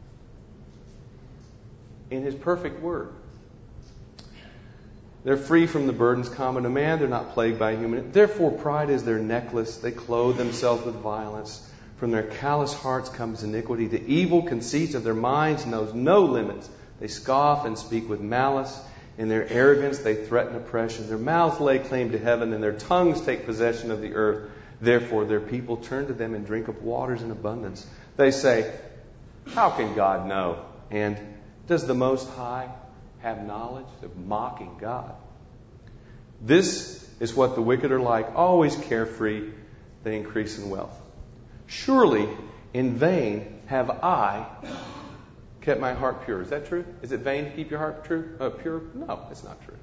in his perfect word. They're free from the burdens common to man. They're not plagued by human. Therefore, pride is their necklace. They clothe themselves with violence. From their callous hearts comes iniquity. The evil conceits of their minds knows no limits. They scoff and speak with malice. In their arrogance, they threaten oppression. Their mouths lay claim to heaven, and their tongues take possession of the earth. Therefore, their people turn to them and drink up waters in abundance. They say, how can God know? And does the Most High have knowledge? They're mocking God. This is what the wicked are like, always carefree. They increase in wealth. Surely in vain have I kept my heart pure. Is that true? Is it vain to keep your heart true, uh, pure? No, it's not true.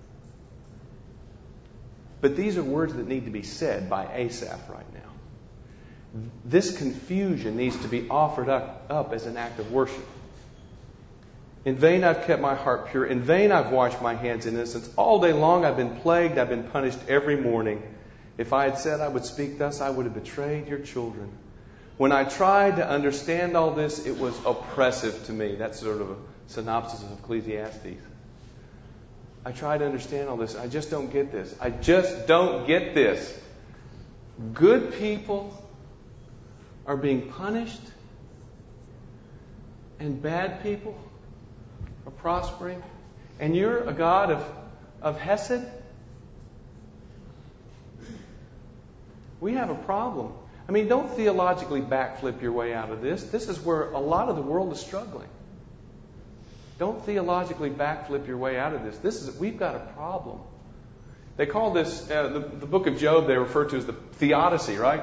But these are words that need to be said by Asaph right now. This confusion needs to be offered up, up as an act of worship. In vain I've kept my heart pure. In vain I've washed my hands in innocence. All day long I've been plagued. I've been punished every morning. If I had said I would speak thus, I would have betrayed your children. When I tried to understand all this, it was oppressive to me. That's sort of a synopsis of Ecclesiastes. I tried to understand all this. I just don't get this. I just don't get this. Good people are being punished, and bad people are prospering. And you're a God of, of Hesed? We have a problem. I mean, don't theologically backflip your way out of this. This is where a lot of the world is struggling. Don't theologically backflip your way out of this. This is we've got a problem. They call this uh, the, the book of Job. They refer to as the theodicy, right?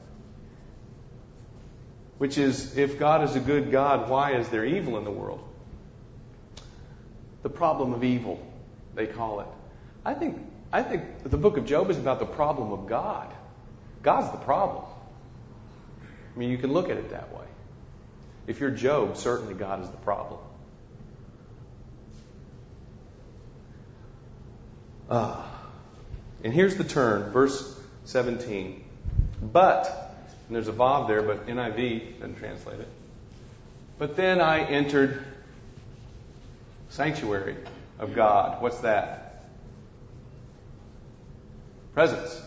Which is, if God is a good God, why is there evil in the world? The problem of evil, they call it. I think I think the book of Job is about the problem of God. God's the problem. I mean, you can look at it that way. If you're Job, certainly God is the problem. Uh, and here's the turn, verse seventeen. But, and there's a vav there, but N I V doesn't translate it. But then I entered sanctuary of God. What's that? Presence.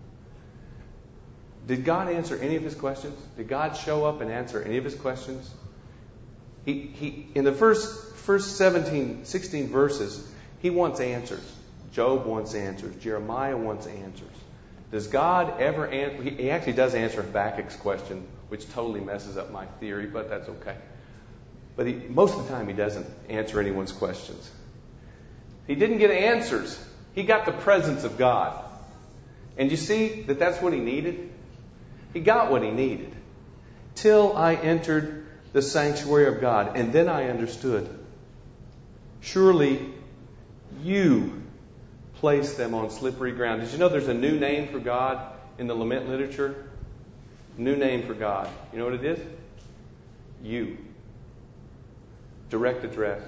Did God answer any of his questions? Did God show up and answer any of his questions? He, he, in the first, first seventeen, sixteen verses, he wants answers. Job wants answers. Jeremiah wants answers. Does God ever answer? He, he actually does answer Habakkuk's question, which totally messes up my theory, but that's okay. But he, most of the time, he doesn't answer anyone's questions. He didn't get answers. He got the presence of God. And you see that that's what he needed? He got what he needed. Till I entered the sanctuary of God. And then I understood. Surely you place them on slippery ground. Did you know there's a new name for God in the lament literature? New name for God. You know what it is? You. Direct address.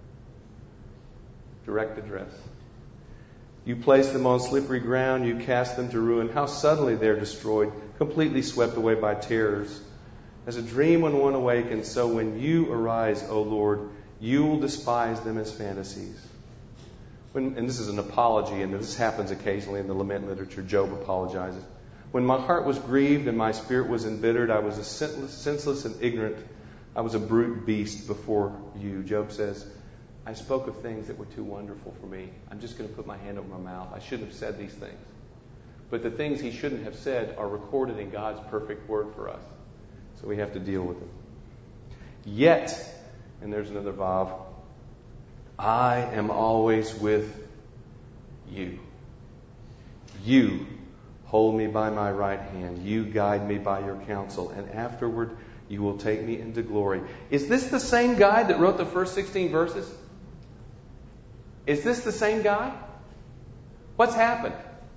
Direct address. You place them on slippery ground. You cast them to ruin. How suddenly they're destroyed, completely swept away by terrors. As a dream when one awakens, so when you arise, O Lord, you will despise them as fantasies. When, and this is an apology, and this happens occasionally in the lament literature. Job apologizes. When my heart was grieved and my spirit was embittered, I was a senseless, senseless and ignorant. I was a brute beast before you. Job says, I spoke of things that were too wonderful for me. I'm just going to put my hand over my mouth. I shouldn't have said these things. But the things he shouldn't have said are recorded in God's perfect word for us. So we have to deal with them. Yet, and there's another vav, I am always with you. You hold me by my right hand. You guide me by your counsel. And afterward, you will take me into glory. Is this the same guy that wrote the first sixteen verses? Is this the same guy? What's happened?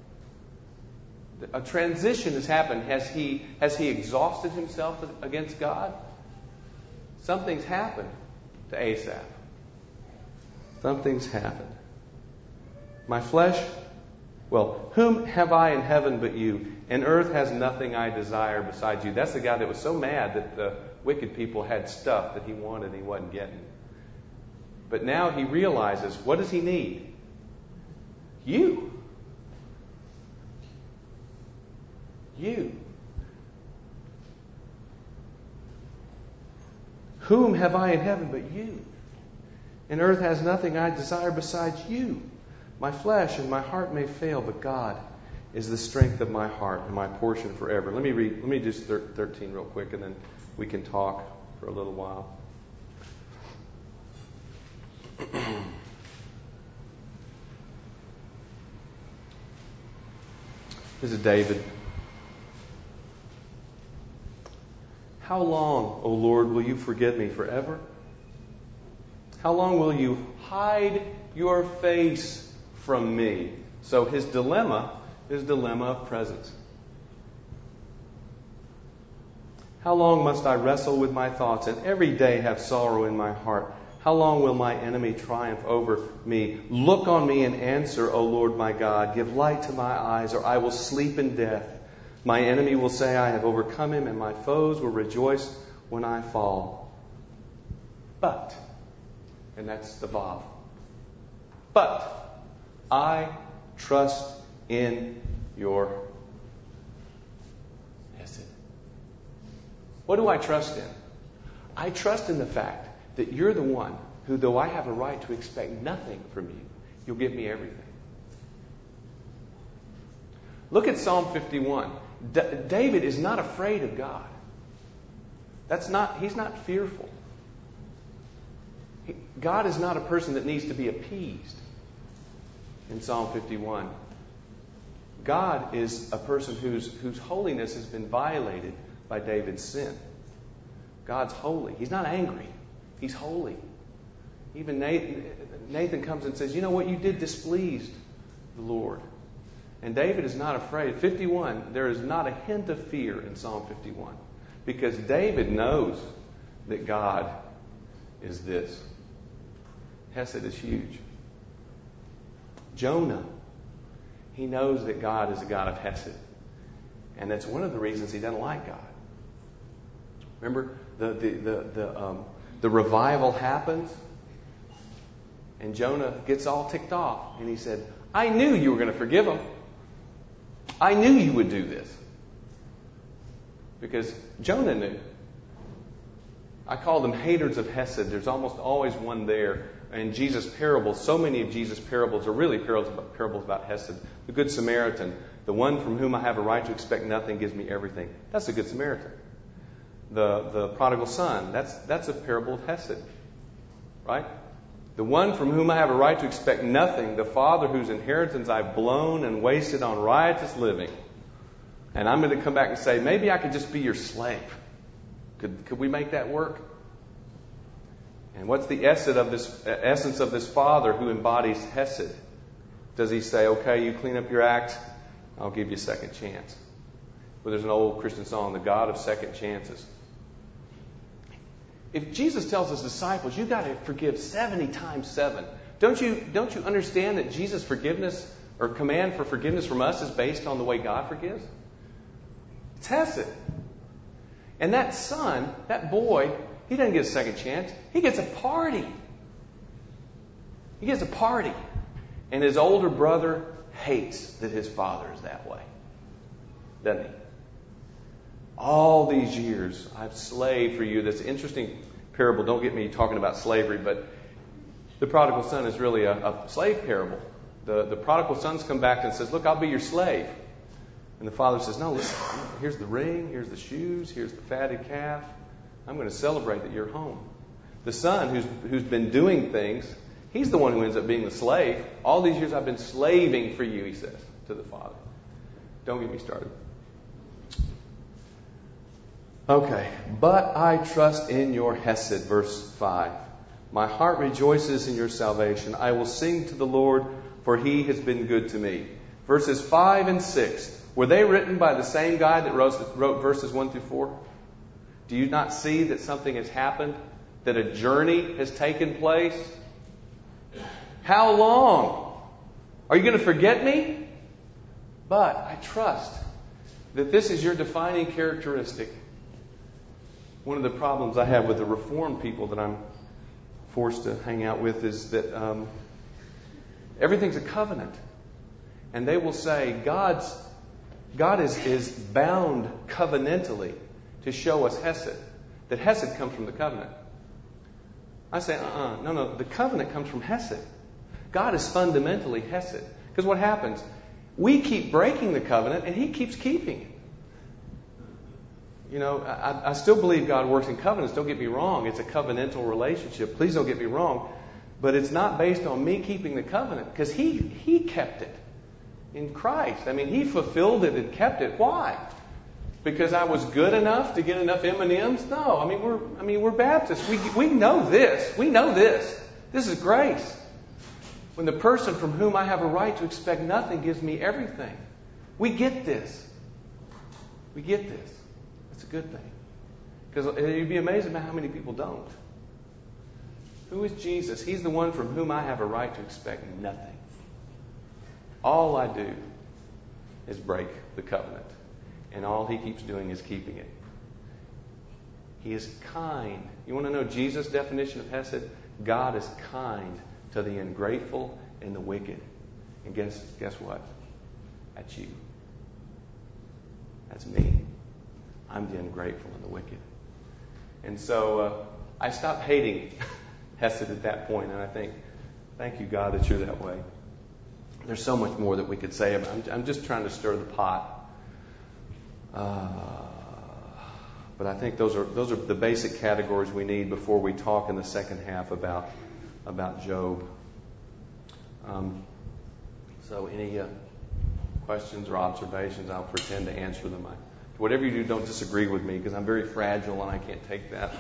A transition has happened. Has he, has he exhausted himself against God? Something's happened to Asaph. Something's happened. My flesh, well, whom have I in heaven but you? And earth has nothing I desire besides you. That's the guy that was so mad that the wicked people had stuff that he wanted and he wasn't getting. But now he realizes, what does he need? You. You. Whom have I in heaven but you? And earth has nothing I desire besides you. My flesh and my heart may fail, but God is the strength of my heart and my portion forever. Let me read, let me do thirteen real quick, and then we can talk for a little while. This is David. How long, O Lord, will you forget me forever? How long will you hide your face from me? So his dilemma is dilemma of presence. How long must I wrestle with my thoughts and every day have sorrow in my heart? How long will my enemy triumph over me? Look on me and answer, O Lord my God. Give light to my eyes, or I will sleep in death. My enemy will say, I have overcome him, and my foes will rejoice when I fall. But, and that's the vav, but I trust in your hesed. What do I trust in? I trust in the fact that you're the one who, though I have a right to expect nothing from you, you'll give me everything. Look at Psalm fifty-one. D- David is not afraid of God. That's not, he's not fearful. He, God is not a person that needs to be appeased in Psalm fifty-one. God is a person whose, whose holiness has been violated by David's sin. God's holy. He's not angry. He's holy. Even Nathan, Nathan comes and says, you know what, you did displeased the Lord. And David is not afraid. fifty-one, there is not a hint of fear in Psalm fifty-one. Because David knows that God is this. Hesed is huge. Jonah, he knows that God is a God of Hesed. And that's one of the reasons he doesn't like God. Remember, the, the, the, the, um, the revival happens, and Jonah gets all ticked off. And he said, I knew you were going to forgive him. I knew you would do this. Because Jonah knew. I call them haters of Hesed. There's almost always one there. In Jesus' parables, so many of Jesus' parables are really parables about, parables about Hesed. The Good Samaritan, the one from whom I have a right to expect nothing, gives me everything. That's the Good Samaritan. The, the prodigal son, that's, that's a parable of Hesed. Right? The one from whom I have a right to expect nothing, the father whose inheritance I've blown and wasted on riotous living. And I'm going to come back and say, maybe I could just be your slave. Could, could we make that work? And what's the essence of this essence of this father who embodies Hesed? Does he say, okay, you clean up your act, I'll give you a second chance? Well, there's an old Christian song, the God of second chances. If Jesus tells his disciples, you got to forgive seventy times seven, don't you don't you understand that Jesus' forgiveness or command for forgiveness from us is based on the way God forgives? It's Hesed. And that son, that boy, he doesn't get a second chance. He gets a party. He gets a party. And his older brother hates that his father is that way. Doesn't he? All these years, I've slaved for you. That's an interesting parable. Don't get me talking about slavery, but the prodigal son is really a, a slave parable. The, the prodigal son's come back and says, look, I'll be your slave. And the father says, no, listen, here's the ring, here's the shoes, here's the fatted calf. I'm going to celebrate that you're home. The son who's who's been doing things, he's the one who ends up being the slave. All these years I've been slaving for you, he says to the father. Don't get me started. Okay, but I trust in your Hesed, verse five. My heart rejoices in your salvation. I will sing to the Lord, for he has been good to me. Verses five and six. Were they written by the same guy that wrote, wrote verses one through four? Do you not see that something has happened? That a journey has taken place? How long? Are you going to forget me? But I trust that this is your defining characteristic. One of the problems I have with the Reformed people that I'm forced to hang out with is that um, everything's a covenant. And they will say God's God is, is bound covenantally to show us Hesed. That Hesed comes from the covenant. I say, uh-uh, no, no, the covenant comes from Hesed. God is fundamentally Hesed. Because what happens? We keep breaking the covenant and he keeps keeping it. You know, I, I still believe God works in covenants. Don't get me wrong. It's a covenantal relationship. Please don't get me wrong. But it's not based on me keeping the covenant because he, he kept it in Christ. I mean, he fulfilled it and kept it. Why? Because I was good enough to get enough M and M's? No. I mean, we're I mean we're Baptists. We we know this. We know this. This is grace. When the person from whom I have a right to expect nothing gives me everything. We get this. We get this. It's a good thing. Because you'd be amazed about how many people don't. Who is Jesus? He's the one from whom I have a right to expect nothing. All I do is break the covenant. And all he keeps doing is keeping it. He is kind. You want to know Jesus' definition of Hesed? God is kind to the ungrateful and the wicked. And guess, guess what? That's you. That's me. I'm the ungrateful and the wicked. And so uh, I stopped hating Hesed at that point, and I think, thank you, God, that you're that way. There's so much more that we could say about it. I'm, I'm just trying to stir the pot. Uh, but I think those are those are the basic categories we need before we talk in the second half about about Job. Um, so, any uh, questions or observations? I'll pretend to answer them. I, whatever you do, don't disagree with me because I'm very fragile and I can't take that.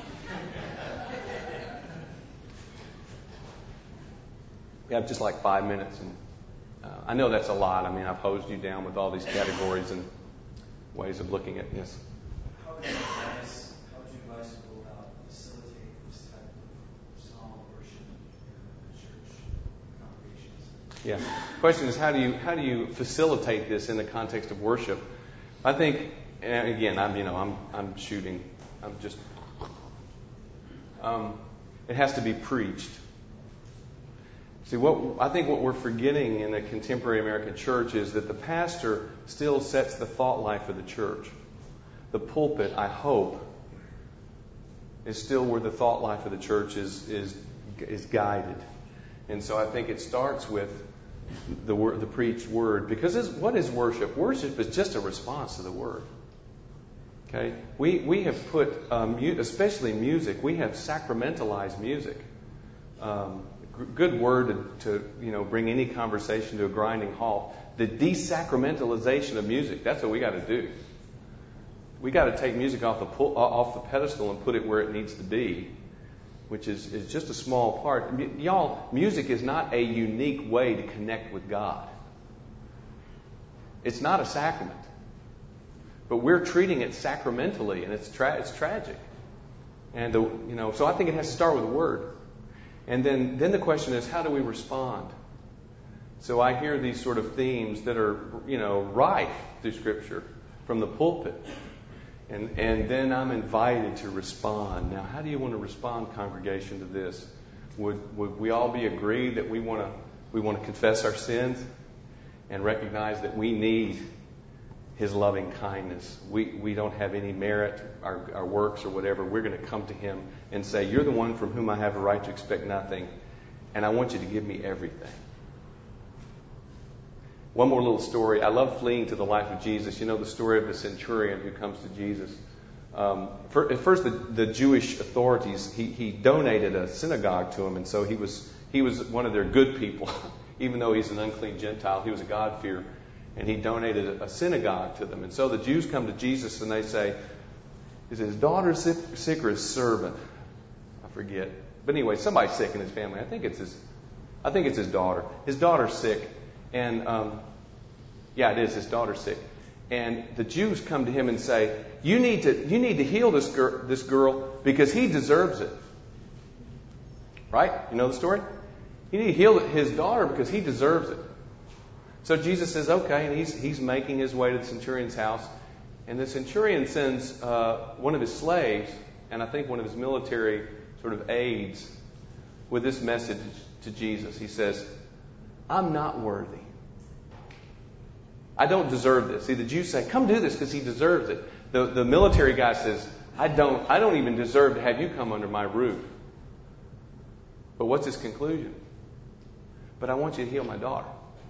We have just like five minutes, and uh, I know that's a lot. I mean, I've hosed you down with all these categories and ways of looking at this. How would you advise, how would you advise to go about facilitating this type of song worship in church congregations? Yeah. The question is, how do you how do you facilitate this in the context of worship? I think, and again, I'm you know I'm I'm shooting. I'm just. Um, it has to be preached. See, what I think what we're forgetting in the contemporary American church is that the pastor still sets the thought life of the church. The pulpit, I hope, is still where the thought life of the church is is is guided. And so I think it starts with the word, the preached word, because it's, what is worship? Worship is just a response to the word. Okay, we we have put, um, especially music, we have sacramentalized music. Um, good word to, to you know bring any conversation to a grinding halt. The desacramentalization of music. That's what we got to do. We got to take music off the pull, off the pedestal and put it where it needs to be, which is, is just a small part. M- y'all, music is not a unique way to connect with God. It's not a sacrament. But we're treating it sacramentally, and it's tra- it's tragic. And the, you know, so I think it has to start with the word. And then, then the question is, how do we respond? So I hear these sort of themes that are, you know, rife through Scripture from the pulpit. And and then I'm invited to respond. Now, how do you want to respond, congregation, to this? Would would we all be agreed that we want to we want to confess our sins and recognize that we need His loving kindness? We we don't have any merit, our, our works or whatever. We're going to come to Him and say, "You're the one from whom I have a right to expect nothing, and I want you to give me everything." One more little story. I love fleeing to the life of Jesus. You know the story of the centurion who comes to Jesus. Um, for, at first, the, the Jewish authorities, he, he donated a synagogue to him, and so he was he was one of their good people. Even though he's an unclean Gentile, he was a God-fearer, and he donated a, a synagogue to them. And so the Jews come to Jesus, and they say, "Is his daughter sick, sick or his servant?" I forget. But anyway, somebody's sick in his family. I think it's his. I think it's his daughter. His daughter's sick. And, um, yeah, it is. His daughter's sick. And the Jews come to him and say, you need to you need to heal this girl, this girl because he deserves it. Right? You know the story? You need to heal his daughter because he deserves it. So Jesus says, okay, and he's he's making his way to the centurion's house. And the centurion sends uh, one of his slaves, and I think one of his military sort of aides, with this message to Jesus. He says, I'm not worthy. I don't deserve this. See, the Jews say, come do this because he deserves it. The, the military guy says, I don't, I don't even deserve to have you come under my roof. But what's his conclusion? But I want you to heal my daughter.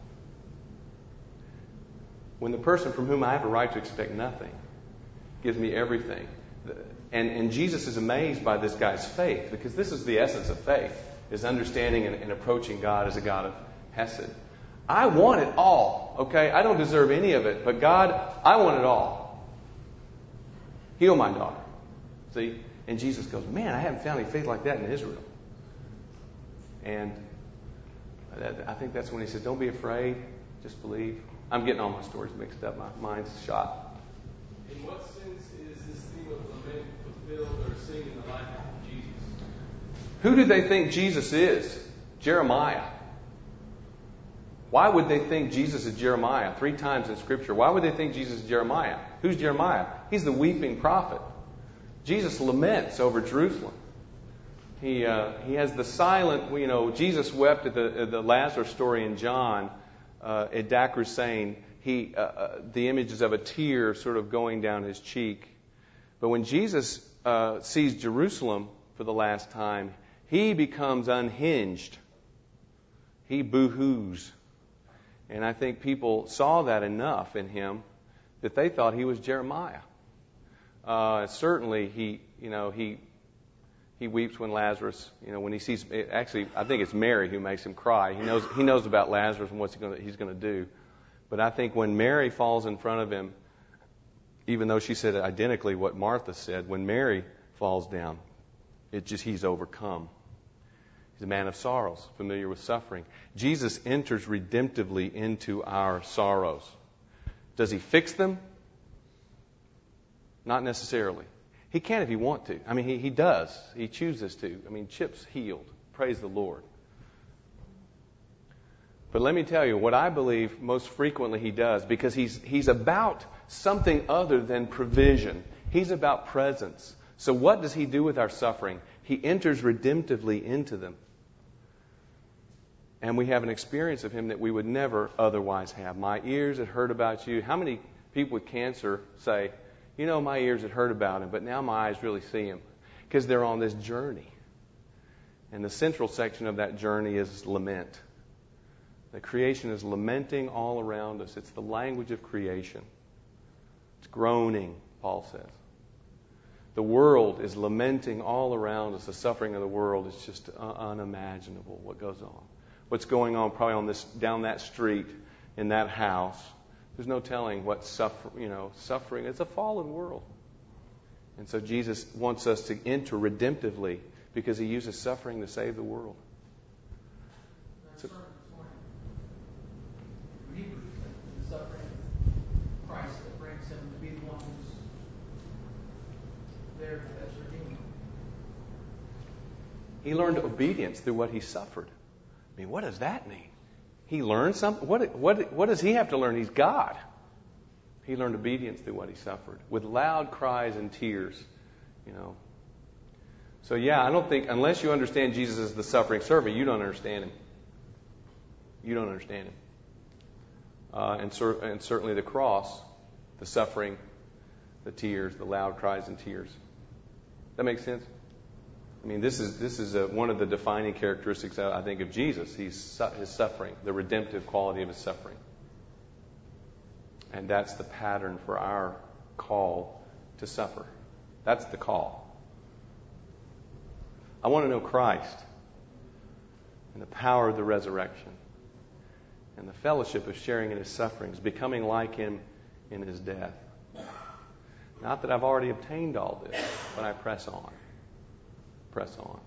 When the person from whom I have a right to expect nothing gives me everything. And, and Jesus is amazed by this guy's faith, because this is the essence of faith, is understanding and, and approaching God as a God of Hesed. I want it all, okay? I don't deserve any of it, but God, I want it all. Heal my daughter. See? And Jesus goes, man, I haven't found any faith like that in Israel. And I think that's when he says, don't be afraid, just believe. I'm getting all my stories mixed up. My mind's shot. In what sense is this theme of lament fulfilled or seen in the life of Jesus? Who do they think Jesus is? Jeremiah. Why would they think Jesus is Jeremiah? Three times in Scripture. Why would they think Jesus is Jeremiah? Who's Jeremiah? He's the weeping prophet. Jesus laments over Jerusalem. He uh, he has the silent, you know, Jesus wept at the, at the Lazarus story in John. Uh, at Dacre saying, he, uh, uh, the images of a tear sort of going down his cheek. But when Jesus uh, sees Jerusalem for the last time, he becomes unhinged. He boo-hoos. And I think people saw that enough in him that they thought he was Jeremiah. Uh, certainly, he, you know, he he weeps when Lazarus, you know, when he sees. Actually, I think it's Mary who makes him cry. He knows he knows about Lazarus and what he's going he's going to do. But I think when Mary falls in front of him, even though she said identically what Martha said, when Mary falls down, it just he's overcome. He's a man of sorrows, familiar with suffering. Jesus enters redemptively into our sorrows. Does he fix them? Not necessarily. He can if he wants to. I mean, he, he does. He chooses to. I mean, Chip's healed. Praise the Lord. But let me tell you, what I believe most frequently he does, because he's he's about something other than provision. He's about presence. So what does he do with our suffering? He enters redemptively into them. And we have an experience of him that we would never otherwise have. My ears had heard about you. How many people with cancer say, you know, my ears had heard about him, but now my eyes really see him? Because they're on this journey. And the central section of that journey is lament. The creation is lamenting all around us. It's the language of creation. It's groaning, Paul says. The world is lamenting all around us. The suffering of the world is just unimaginable what goes on. What's going on probably on this down that street in that house. There's no telling what suffer, you know, suffering. It's a fallen world. And so Jesus wants us to enter redemptively because he uses suffering to save the world. So, Hebrews, the suffering of Christ that brings him to be the one who's there as redeemer. he learned obedience through what he suffered. I mean, what does that mean? He learned something? What, what, what does he have to learn? He's God. He learned obedience through what he suffered with loud cries and tears, you know. So, yeah, I don't think, unless you understand Jesus as the suffering servant, you don't understand him. You don't understand him. Uh, and, cer- and certainly the cross, the suffering, the tears, the loud cries and tears. That makes sense? I mean, this is this is a, one of the defining characteristics, I think, of Jesus. He's su- his suffering, the redemptive quality of his suffering. And that's the pattern for our call to suffer. That's the call. I want to know Christ and the power of the resurrection and the fellowship of sharing in his sufferings, becoming like him in his death. Not that I've already obtained all this, but I press on. Press on.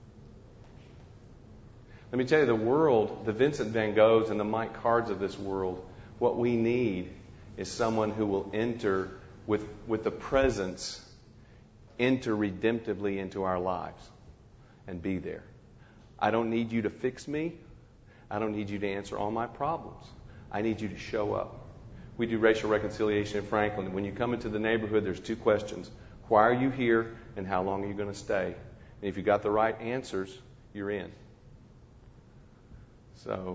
Let me tell you, the world, the Vincent van Goghs and the Mike Cards of this world, what we need is someone who will enter with, with the presence, enter redemptively into our lives and be there. I don't need you to fix me. I don't need you to answer all my problems. I need you to show up. We do racial reconciliation in Franklin. When you come into the neighborhood, there's two questions. Why are you here, and how long are you going to stay? And if you got the right answers, you're in. So,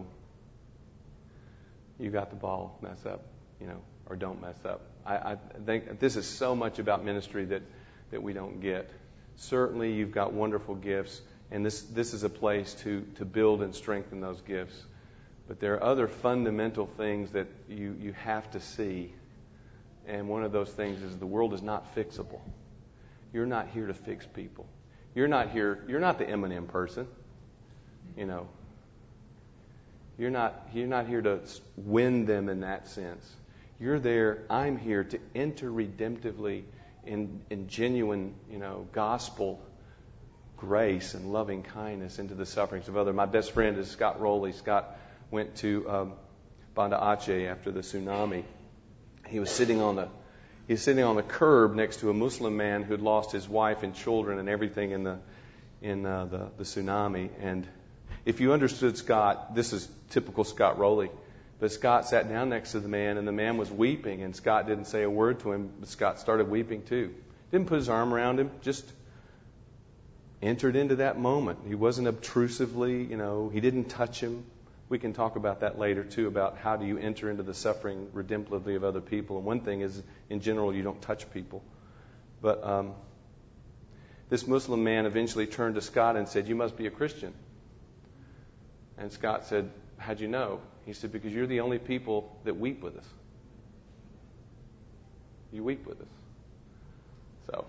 you got the ball, mess up, you know, or don't mess up. I, I think this is so much about ministry that, that we don't get. Certainly, you've got wonderful gifts, and this, this is a place to, to build and strengthen those gifts. But there are other fundamental things that you, you have to see. And one of those things is the world is not fixable. You're not here to fix people. You're not here, you're not the Eminem person. You know. You're not, you're not here to win them in that sense. You're there, I'm here to enter redemptively in, in genuine, you know, gospel grace and loving kindness into the sufferings of others. My best friend is Scott Rowley. Scott went to um, Banda Aceh after the tsunami. He was sitting on the he was sitting on the curb next to a Muslim man who'd lost his wife and children and everything in the in uh, the, the tsunami. And if you understood Scott, this is typical Scott Rowley. But Scott sat down next to the man, and the man was weeping, and Scott didn't say a word to him, but Scott started weeping too. Didn't put his arm around him, just entered into that moment. He wasn't obtrusively, you know, he didn't touch him. We can talk about that later, too, about how do you enter into the suffering redemptively of other people. And one thing is, in general, you don't touch people. But um, this Muslim man eventually turned to Scott and said, "You must be a Christian." And Scott said, "How'd you know?" He said, "Because you're the only people that weep with us. You weep with us." So...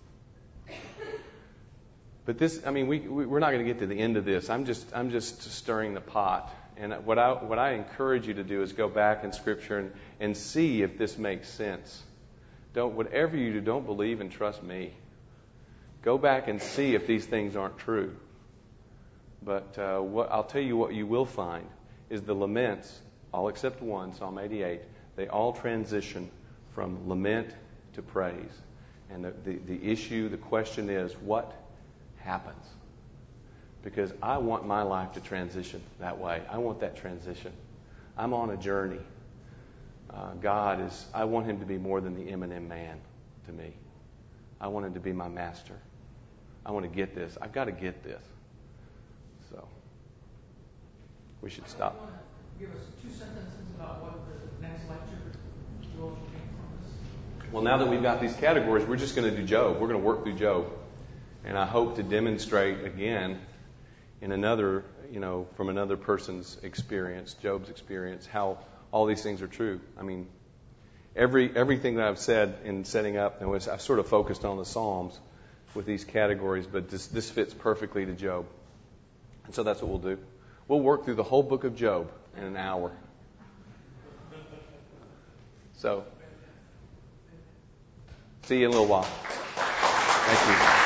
But this, I mean, we, we we're not going to get to the end of this. I'm just I'm just stirring the pot. And what I what I encourage you to do is go back in Scripture and, and see if this makes sense. Don't whatever you do, don't believe and trust me. Go back and see if these things aren't true. But uh, what I'll tell you what you will find is the laments, all except one, Psalm eighty-eight, they all transition from lament to praise. And the, the, the issue, the question is, what happens? Because I want my life to transition that way. I want that transition. I'm on a journey. Uh, God is, I want Him to be more than the Eminem man to me. I want Him to be my master. I want to get this. I've got to get this. So, we should stop. You want to give us two sentences about what the next lecture will take from us? Well, now that we've got these categories, we're just going to do Job. We're going to work through Job. And I hope to demonstrate again in another, you know, from another person's experience, Job's experience, how all these things are true. I mean, every everything that I've said in setting up, and was, I've sort of focused on the Psalms with these categories, but this, this fits perfectly to Job. And so that's what we'll do. We'll work through the whole book of Job in an hour. So, see you in a little while. Thank you.